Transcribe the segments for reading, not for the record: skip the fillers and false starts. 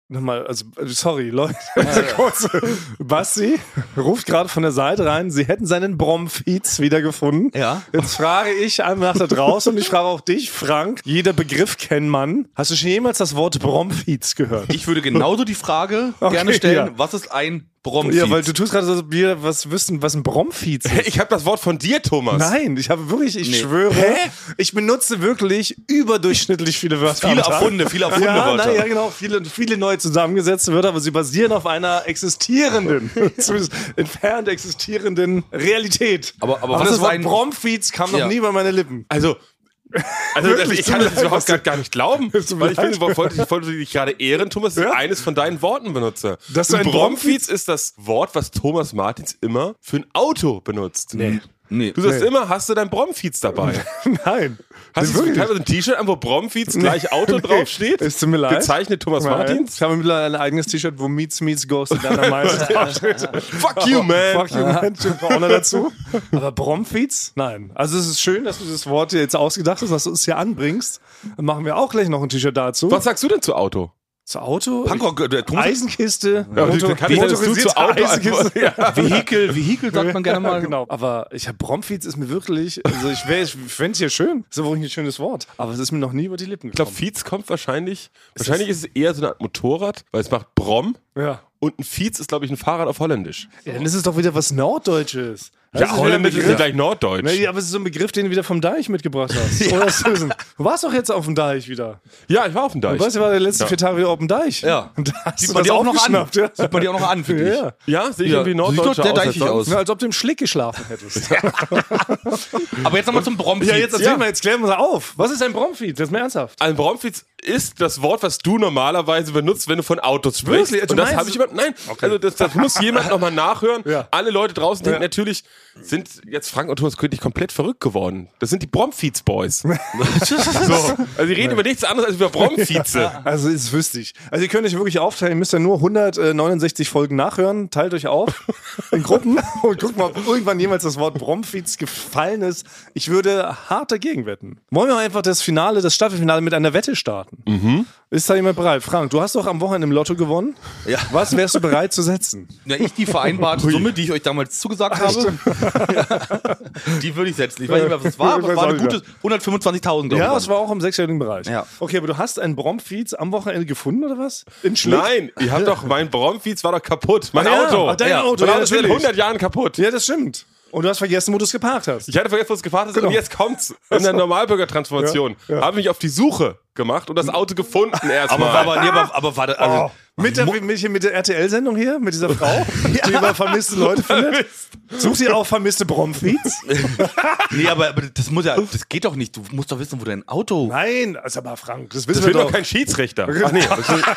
Nochmal, also, sorry, Leute, kurz. Basti ruft gerade von der Seite rein, sie hätten seinen Bromfiez wiedergefunden. Ja. Jetzt frage ich einmal nach da draußen und ich frage auch dich, Frank. Jeder Begriff kennt man. Hast du schon jemals das Wort Bromfiez gehört? Ich würde genauso die Frage gerne stellen, ja. Was ist ein Bromfiez? Ja, weil du tust gerade so, als ob wir was wissen, was ein Bromfiez ist. Ich habe das Wort von dir, Thomas. Nein, ich schwöre, ich benutze wirklich überdurchschnittlich viele Wörter. Viele erfundene Wörter. Ja, genau, viele neue zusammengesetzte Wörter, aber sie basieren auf einer existierenden, zumindest entfernt existierenden Realität. Aber was das ist Wort ein Bromfiez kam noch nie über meine Lippen. Also ich kann das überhaupt gar nicht glauben, weil ich wollte dich gerade ehren, Thomas, dass ich eines von deinen Worten benutze. Ein Bromfiez ist das Wort, was Thomas Martins immer für ein Auto benutzt. Nee. Du sagst immer, hast du dein Bromfiez dabei? Nein. Hast du teilweise ein T-Shirt an, wo Bromfiez gleich Auto draufsteht? Es tut mir leid. Gezeichnet Thomas Martins? Ich habe mittlerweile ein eigenes T-Shirt, wo Meets Ghost in deiner Meister draufsteht. Fuck you, man! Fuck you, man. Stimmt auch noch dazu. Aber Bromfiez? Nein. Also es ist schön, dass du das Wort dir jetzt ausgedacht hast, dass du es hier anbringst. Dann machen wir auch gleich noch ein T-Shirt dazu. Was sagst du denn zu Auto? Zu Auto? Eisenkiste. Motorisierte Eisenkiste. Ja. Vehikel sagt man gerne mal. Genau. Aber Bromfiez ist mir wirklich, also ich fände es hier schön. Das ist wirklich ein schönes Wort. Aber es ist mir noch nie über die Lippen Ich glaube, gekommen. Fiez kommt wahrscheinlich ist es eher so eine Art Motorrad, weil es macht Brom. Ja. Und ein Fiez ist, glaube ich, ein Fahrrad auf Holländisch. Ja, dann ist es doch wieder was Norddeutsches. Ja, Holländisch ist ja gleich Norddeutsch. Nee, aber es ist so ein Begriff, den du wieder vom Deich mitgebracht hast. Ja. Du warst doch jetzt auf dem Deich wieder. Ja, ich war auf dem Deich. Du warst ja die letzten 4 Tage auf dem Deich. Ja. Und da hast Sieht du man das dir auch noch an. Ja. Sieht man dir auch noch an, finde ich. Ja. Ja, sehe ich irgendwie Norddeutscher sieht doch sehr deichig aus. Ja, als ob du im Schlick geschlafen hättest. Aber jetzt nochmal zum Bromfiez. Ja, jetzt erzähl mal, jetzt klären wir mal auf. Was ist ein Bromfiez? Das ist mir ernsthaft. Ein Bromfiez ist das Wort, was du normalerweise benutzt, wenn du von Autos sprichst. Wirklich? Und das habe ich nein. Okay. Also das muss jemand nochmal nachhören. Ja. Alle Leute draußen denken natürlich, sind jetzt Frank und Thomas König komplett verrückt geworden. Das sind die Bromfiez Boys. So. Also die reden über nichts anderes als über Bromfieze. Also das wüsste ich. Also ihr könnt euch wirklich aufteilen, ihr müsst ja nur 169 Folgen nachhören, teilt euch auf in Gruppen und guckt mal, ob irgendwann jemals das Wort Bromfiez gefallen ist. Ich würde hart dagegen wetten. Wollen wir einfach das Staffelfinale mit einer Wette starten? Mhm. Ist da jemand bereit? Frank, du hast doch am Wochenende im Lotto gewonnen. Ja. Was wärst du bereit zu setzen? Ja, ich die vereinbarte Summe, die ich euch damals zugesagt habe, die würde ich setzen. Ich weiß nicht mehr, was es war, aber es war eine gute 125.000, glaube ich. Ja, es war auch im 6-jährigen Bereich. Ja. Okay, aber du hast einen Bromfiez am Wochenende gefunden, oder was? In Schlick? Nein, ihr habt doch, mein Bromfiez war doch kaputt. Mein Ja, Auto. dein Auto, Mein ja, Auto ist seit natürlich. 100 Jahren kaputt. Ja, das stimmt. Und du hast vergessen, wo du es geparkt hast. Ich hatte vergessen, wo es gefahren ist Genau. und jetzt kommt's. In der Normalbürgertransformation habe ich mich auf die Suche gemacht und das Auto gefunden erstmal. Aber warte, also, Mit der RTL-Sendung hier, mit dieser Frau, die über vermisste Leute findet. Sucht ihr auch vermisste Bromfiez? nee, aber das geht doch nicht. Du musst doch wissen, wo dein Auto... Nein, also aber Frank, das Das wissen will wir doch doch. kein Schiedsrichter. Ach nee,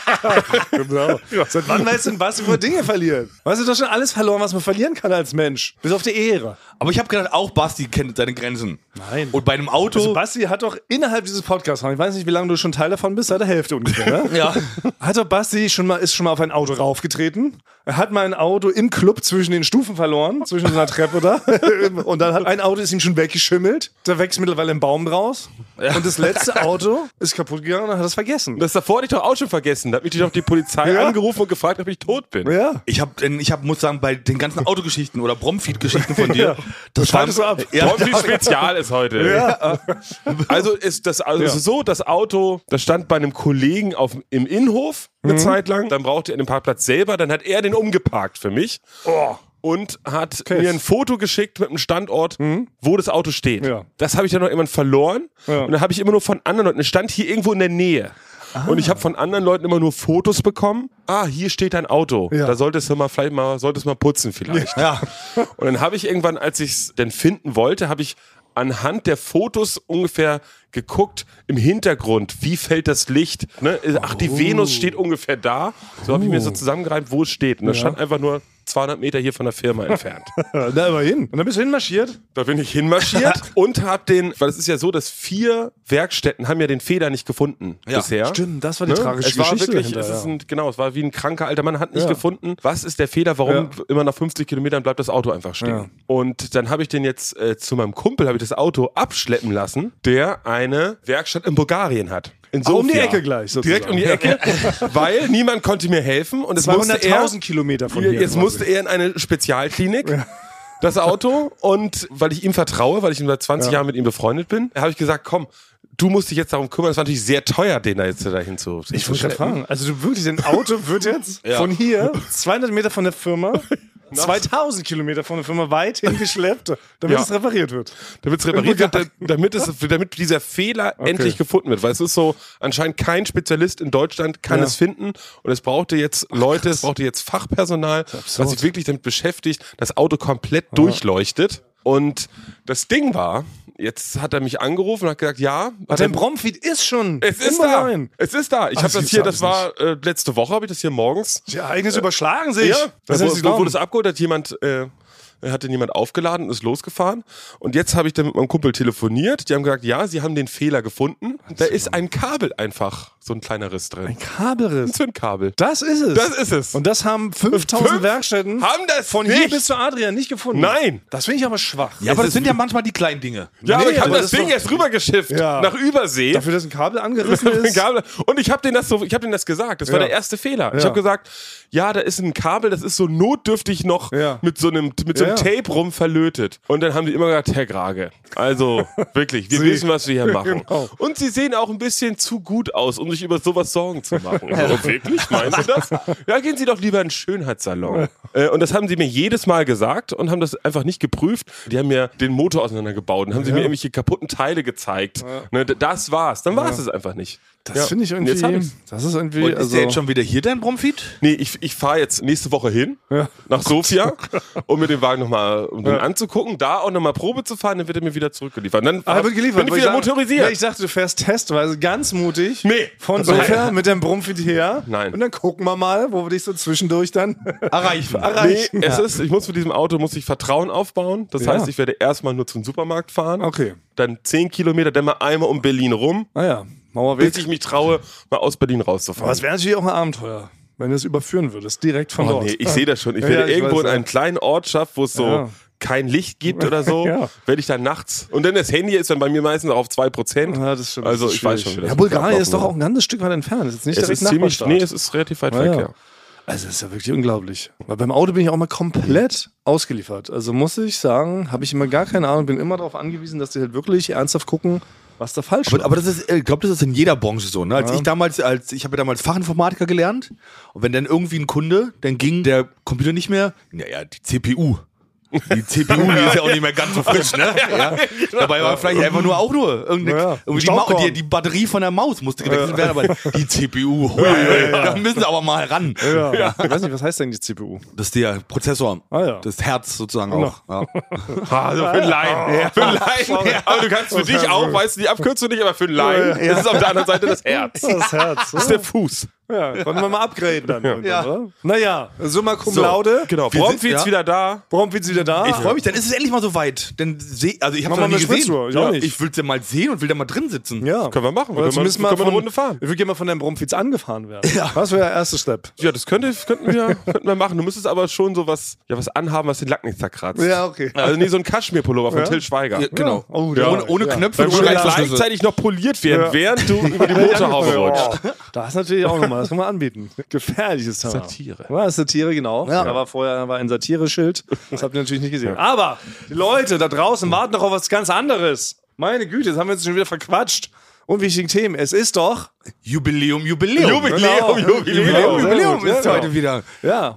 Genau. Seit wann weißt du denn, was über Dinge verlieren? Weißt du doch schon alles verloren, was man verlieren kann als Mensch. Bis auf die Ehre. Aber ich habe gedacht, auch Basti kennt seine Grenzen. Nein. Und bei einem Auto... Also Basti hat doch innerhalb dieses Podcasts, ich weiß nicht, wie lange du schon Teil davon bist, seit der Hälfte ungefähr, ne? ja. Hat doch Basti ist schon mal auf ein Auto raufgetreten. Er hat mal ein Auto im Club zwischen den Stufen verloren, zwischen so einer Treppe da. Und dann hat ein Auto ist ihm schon weggeschimmelt. Da wächst mittlerweile ein Baum raus. Ja. Und das letzte Auto ist kaputt gegangen und hat es vergessen. das davor hatte ich doch auch schon vergessen. Da hat mich doch die Polizei angerufen und gefragt, ob ich tot bin. Ja. Ich muss sagen, bei den ganzen Autogeschichten oder Bromfiez-Geschichten von dir, das schaltest du ab. Ja, Bromfiez Spezial ist heute. Ja. Also ist es ist so, das Auto, das stand bei einem Kollegen im Innenhof eine Zeit lang. Dann brauchte er den Parkplatz selber. Dann hat er den umgeparkt für mich. Oh. Und hat mir ein Foto geschickt mit einem Standort, wo das Auto steht. Ja. Das habe ich dann noch irgendwann verloren. Ja. Und dann habe ich immer nur von anderen Leuten, es stand hier irgendwo in der Nähe. Und ich habe von anderen Leuten immer nur Fotos bekommen. Hier steht dein Auto. Ja. Da solltest du mal putzen vielleicht. Ja. Und dann habe ich irgendwann, als ich es denn finden wollte, habe ich anhand der Fotos ungefähr geguckt, im Hintergrund, wie fällt das Licht? Ne? Ach, die Venus steht ungefähr da. So habe ich mir so zusammengereimt, wo es steht. Und das stand einfach nur 200 Meter hier von der Firma entfernt. Da immerhin. Und dann bist du hinmarschiert? Da bin ich hinmarschiert und habe weil es ist ja so, dass 4 Werkstätten haben ja den Fehler nicht gefunden bisher. Stimmt, das war die tragische Es war Geschichte wirklich, dahinter, es war wie ein kranker alter Mann, hat nicht gefunden, was ist der Fehler, warum immer nach 50 Kilometern bleibt das Auto einfach stehen. Ja. Und dann habe ich den jetzt zu meinem Kumpel, habe ich das Auto abschleppen lassen, der eine Werkstatt in Bulgarien hat. in Sofia. Um die Ecke gleich sozusagen. Direkt um die Ecke, weil niemand konnte mir helfen und es musste er 200.000 Kilometer von hier. Jetzt musste er in eine Spezialklinik. Das Auto, und weil ich ihm vertraue, weil ich seit 20 Jahren mit ihm befreundet bin, habe ich gesagt, komm, du musst dich jetzt darum kümmern. Das war natürlich sehr teuer, den da jetzt dahin zu Ich wollte gerade fragen, also du wirklich, dein Auto wird jetzt von hier 200 Meter von der Firma 2000 Kilometer von der Firma weit hingeschleppt, damit es repariert wird. Damit es repariert wird, damit dieser Fehler endlich gefunden wird. Weil es ist so, anscheinend kein Spezialist in Deutschland kann es finden. Und es brauchte jetzt Leute, es brauchte jetzt Fachpersonal, was sich wirklich damit beschäftigt, das Auto komplett durchleuchtet. Und das Ding war, jetzt hat er mich angerufen und hat gesagt, dein Bromfeed ist schon. Es ist da. Es ist da. Ich habe das hier, das war letzte Woche, habe ich das hier morgens. Die Ereignisse überschlagen sich. Ja, das wurde es abgeholt, hat den jemand aufgeladen und ist losgefahren. Und jetzt habe ich dann mit meinem Kumpel telefoniert. Die haben gesagt, ja, sie haben den Fehler gefunden. Da ist ein Kabel einfach, so ein kleiner Riss drin. Ein Kabelriss? Ein Zündkabel. Das ist es. Das ist es. Und das haben 5000 Werkstätten haben das von nicht. hier bis zu Adrian nicht gefunden. Nein. Das finde ich aber schwach. Ja, aber das sind ja manchmal die kleinen Dinge. Ja, aber ich habe aber das das Ding doch- erst rübergeschifft nach Übersee. Dafür, dass ein Kabel angerissen ist. Und ich habe denen das gesagt. Das war der erste Fehler. Ich habe gesagt, ja, da ist ein Kabel, das ist so notdürftig noch mit so einem Tape rum verlötet. Und dann haben die immer gesagt, Herr Grage, also wirklich, wir wissen, was wir hier machen. Genau. Und sie sehen auch ein bisschen zu gut aus, um sich über sowas Sorgen zu machen. So, wirklich? Meinen Sie das? Ja, gehen Sie doch lieber in einen Schönheitssalon. Und das haben sie mir jedes Mal gesagt und haben das einfach nicht geprüft. Die haben mir den Motor auseinandergebaut und haben sie mir irgendwelche kaputten Teile gezeigt. Ne, das war's. Dann war es einfach nicht. Das finde ich Und jetzt hab irgendwie. ich's. Das ist irgendwie. Und ist der jetzt schon wieder hier, dein Bromfeed? Nee, ich fahre jetzt nächste Woche hin, nach Sofia, um mir den Wagen nochmal den anzugucken, da auch nochmal Probe zu fahren, dann wird er mir wieder zurückgeliefert. Dann wird geliefert. bin ich wieder motorisiert. Ja, ich dachte, du fährst testweise ganz mutig von Nein. Sofia mit deinem Bromfeed her. Nein. Und dann gucken wir mal, wo wir dich so zwischendurch dann Erreichen. Ich muss für diesem Auto Vertrauen aufbauen. Das heißt, ich werde erstmal nur zum Supermarkt fahren. Okay. Dann 10 Kilometer, dann mal einmal um Berlin rum, Mauerweg. bis ich mich traue, mal aus Berlin rauszufahren. Aber es wäre natürlich auch ein Abenteuer, wenn du es überführen würdest, direkt von dort. Nee, ich sehe das schon. Ich Ja, werde ich irgendwo weiß, in einer kleinen Ortschaft, wo es so kein Licht gibt oder so, werde ich dann nachts. Und dann das Handy ist dann bei mir meistens auch auf 2%. Ja, das stimmt. Also Das ist ich weiß schwierig. schon, wie das Ja, Bulgarien ablaufen ist doch wird. auch ein ganzes Stück weit entfernt. Das ist jetzt nicht Es direkt ist ziemlich, Nachbarstaat. es ist relativ weit Ja, weg, ja. ja. Also das ist ja wirklich unglaublich. Weil beim Auto bin ich auch mal komplett ausgeliefert. Also muss ich sagen, habe ich immer gar keine Ahnung, bin immer darauf angewiesen, dass die halt wirklich ernsthaft gucken, was da falsch ist. Aber das ist, ich glaube, das ist in jeder Branche so. Ne? Ich habe ja damals Fachinformatiker gelernt und wenn dann irgendwie ein Kunde, dann ging der Computer nicht mehr, die CPU. Die CPU, die ist ja auch nicht mehr ganz so frisch, ne? Ja. Dabei war vielleicht einfach nur irgendwie die Batterie von der Maus musste gewechselt werden, aber die CPU, da müssen sie aber mal ran. Ja. Ich weiß nicht, was heißt denn die CPU? Das ist der Prozessor, ja. das Herz sozusagen auch. Ja. Also für einen Laien. Für einen Laien. Aber du kannst für dich auch, weißt du die Abkürzung nicht, aber für einen Laien, das ist auf der anderen Seite das Herz. Das Herz. Das ist der Fuß. Ja, konnten wir mal upgraden dann. Irgendwann, oder? Naja, summa cum laude. Genau, Bromfeeds wieder da. Bromfeeds wieder da. Ich freue mich, dann ist es endlich mal so weit. Denn also ich habe Machen noch wir nie eine gesehen. Spritztour, ich auch nicht. Ich will es ja mal sehen und will da mal drin sitzen. Ja. Können wir machen. Oder zumindest mal können wir von, eine Runde fahren. Ich würde gerne mal von deinem Bromfeeds angefahren werden. Ja. Das wäre der erste Step. Ja, das könnten wir machen. Du müsstest aber schon so was anhaben, was den Lack nicht zerkratzt. Ja, okay. Also nie so ein Kaschmirpullover von Till Schweiger. Ja, genau. Oh, Ohne Knöpfe, Wo nur gleichzeitig noch poliert werden, während du über die Motorhaube rutscht. Das ist natürlich auch nochmal, das kann man anbieten. Gefährliches Thema. Satire. Ja, Satire, genau. Ja. Da war ein Satireschild. Das habt ihr natürlich nicht gesehen. Aber die Leute da draußen warten doch auf was ganz anderes. Meine Güte, jetzt haben wir uns schon wieder verquatscht. Unwichtigen Themen. Es ist doch Jubiläum. Jubiläum ist genau. heute wieder. Ja,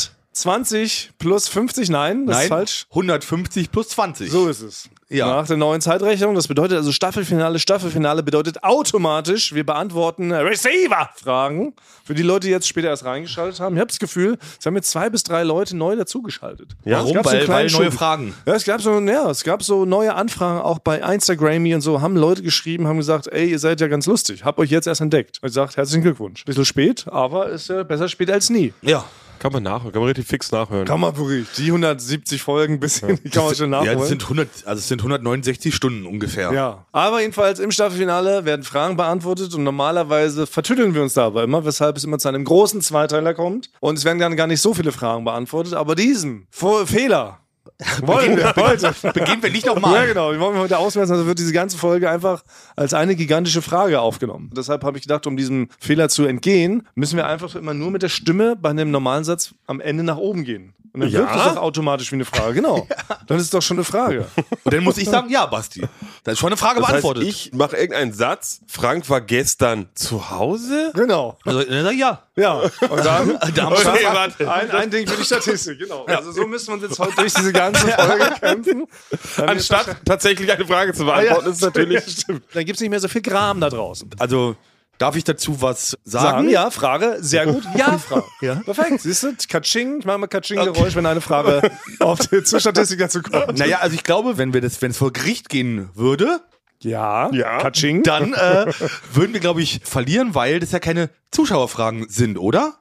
120 plus 50, nein, das ist falsch. 150 plus 20. So ist es. Ja. Nach der neuen Zeitrechnung. Das bedeutet also Staffelfinale. Staffelfinale bedeutet automatisch, wir beantworten Receiver-Fragen. Für die Leute, die jetzt später erst reingeschaltet haben. Ich habe das Gefühl, es haben jetzt 2 bis 3 Leute neu dazugeschaltet. Ja, Warum? Es gab so einen Weil kleinen neue Schub. Fragen. Ja, es gab so neue Anfragen, auch bei Instagram und so, haben Leute geschrieben, haben gesagt, ey, ihr seid ja ganz lustig, hab euch jetzt erst entdeckt. Und ich gesagt, herzlichen Glückwunsch. Bisschen spät, aber ist ja besser spät als nie. Ja. Kann man relativ fix nachhören. Kann man wirklich. Die 170 Folgen bisschen, die kann man schon nachholen. Ja, es sind 169 Stunden ungefähr. Ja, aber jedenfalls im Staffelfinale werden Fragen beantwortet und normalerweise vertütteln wir uns dabei immer, weshalb es immer zu einem großen Zweiteiler kommt und es werden dann gar nicht so viele Fragen beantwortet, aber diesen Fehler Beginnen wir nicht nochmal. Ja, genau. Wir wollen heute ausmessen, also wird diese ganze Folge einfach als eine gigantische Frage aufgenommen. Deshalb habe ich gedacht, um diesem Fehler zu entgehen, müssen wir einfach immer nur mit der Stimme bei einem normalen Satz am Ende nach oben gehen. Und dann wirkt es doch automatisch wie eine Frage. Genau. Dann ist es doch schon eine Frage. Und dann muss ich sagen, ja, Basti. Das ist schon eine Frage beantwortet. Heißt, ich mache irgendeinen Satz. Frank war gestern zu Hause? Genau. Also, dann sag ich ja. Ja. Und dann Okay, warte. ein Ding für die Statistik. Genau. Also so müssen wir uns jetzt heute durch diese ganze Folge kämpfen. Anstatt tatsächlich eine Frage zu beantworten, ist natürlich... Stimmt. Dann gibt es nicht mehr so viel Gram da draußen. Also, darf ich dazu was sagen? Ja, Frage, sehr gut. Ja, Frage. Ja. Perfekt, siehst du? Katsching, ich mache mal Katsching-Geräusch, wenn eine Frage zur Statistik dazu kommt. Naja, also ich glaube, wenn es vor Gericht gehen würde, Ja. Katsching. dann würden wir, glaube ich, verlieren, weil das ja keine Zuschauerfragen sind, oder?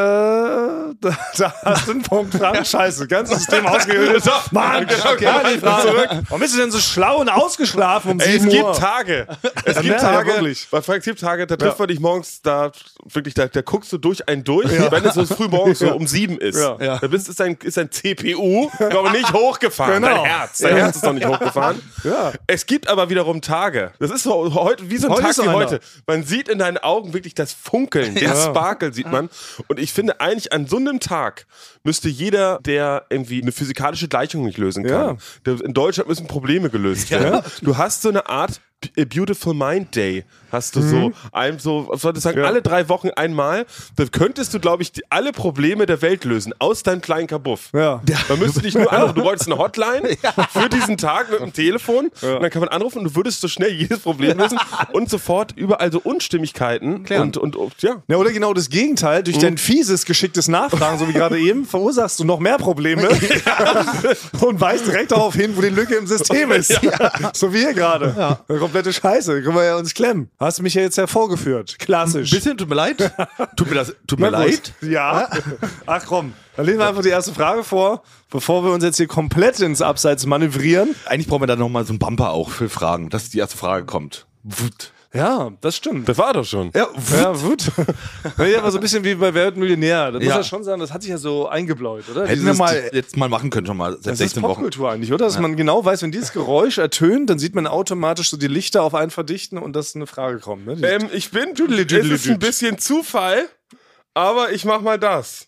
Da hast du einen Punkt dran. Scheiße, ganzes System ausgehöhlt. Mann, die Frage. Warum bist du denn so schlau und ausgeschlafen um 7 Es Uhr? gibt Tage. Es gibt Ja, Tage, wirklich. bei Frank, es gibt Tage, da trifft man dich morgens, da guckst du durch einen durch, wenn es so früh morgens so um 7 ist. Ja. Da ist dein CPU, aber nicht hochgefahren. Genau. Dein Herz ist noch nicht hochgefahren. Ja. Es gibt aber wiederum Tage. Das ist so heute, wie so ein Heute Tag ist so wie einer. heute. Man sieht in deinen Augen wirklich das Funkeln, den Sparkle sieht man. Und ich finde eigentlich, an so einem Tag müsste jeder, der irgendwie eine physikalische Gleichung nicht lösen kann, in Deutschland müssen Probleme gelöst werden. Du hast so eine Art A Beautiful Mind Day, hast du so, was soll ich sagen, alle 3 Wochen einmal, dann könntest du, glaube ich, alle Probleme der Welt lösen, aus deinem kleinen Kabuff. Ja. Man müsste dich nur anrufen, du wolltest eine Hotline für diesen Tag mit dem Telefon und dann kann man anrufen und du würdest so schnell jedes Problem lösen und sofort überall so Unstimmigkeiten und ja. Ja, oder genau das Gegenteil. Durch dein fieses, geschicktes Nachfragen, so wie gerade eben, verursachst du noch mehr Probleme und weist direkt darauf hin, wo die Lücke im System ist. So wie hier gerade. Ja. Komplette Scheiße. Können wir ja uns klemmen. Hast du mich ja jetzt hervorgeführt. Klassisch. Bisschen, tut mir leid. Tut mir leid. Ja. Ach komm. Dann lesen wir einfach die erste Frage vor, bevor wir uns jetzt hier komplett ins Abseits manövrieren. Eigentlich brauchen wir da nochmal so einen Bumper auch für Fragen, dass die erste Frage kommt. Wut. Ja, das stimmt. Das war doch schon. Ja, Wut. Ja, aber so ein bisschen wie bei Wer wird Millionär. Das muss ja schon sagen, das hat sich ja so eingebläut, oder? Hätten wir jetzt mal machen können, schon mal seit Das ist 16 Wochen. Popkultur eigentlich, oder? Dass man genau weiß, wenn dieses Geräusch ertönt, dann sieht man automatisch so die Lichter auf einen verdichten und dass eine Frage kommt. Ne? Es ist ein bisschen Zufall, aber ich mach mal das.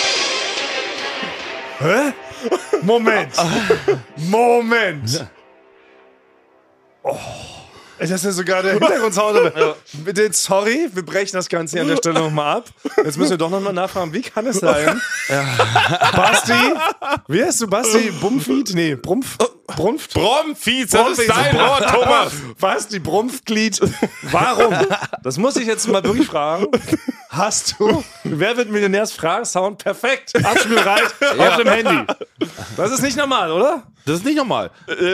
Hä? Moment. Oh. Das ist ja sogar der Hintergrundsound. Bitte, sorry, wir brechen das Ganze hier an der Stelle nochmal ab. Jetzt müssen wir doch nochmal nachfragen, wie kann es sein? Basti, wie heißt du, Basti? Bumfied? Nee, Brumft, Bromfied, das ist dein Wort, Thomas. Basti Brumpfglied. Warum? Das muss ich jetzt mal wirklich fragen. Hast du Wer wird Millionärs Fragesound perfekt abspielbereit auf dem Handy? Das ist nicht normal, oder? Das ist nicht normal.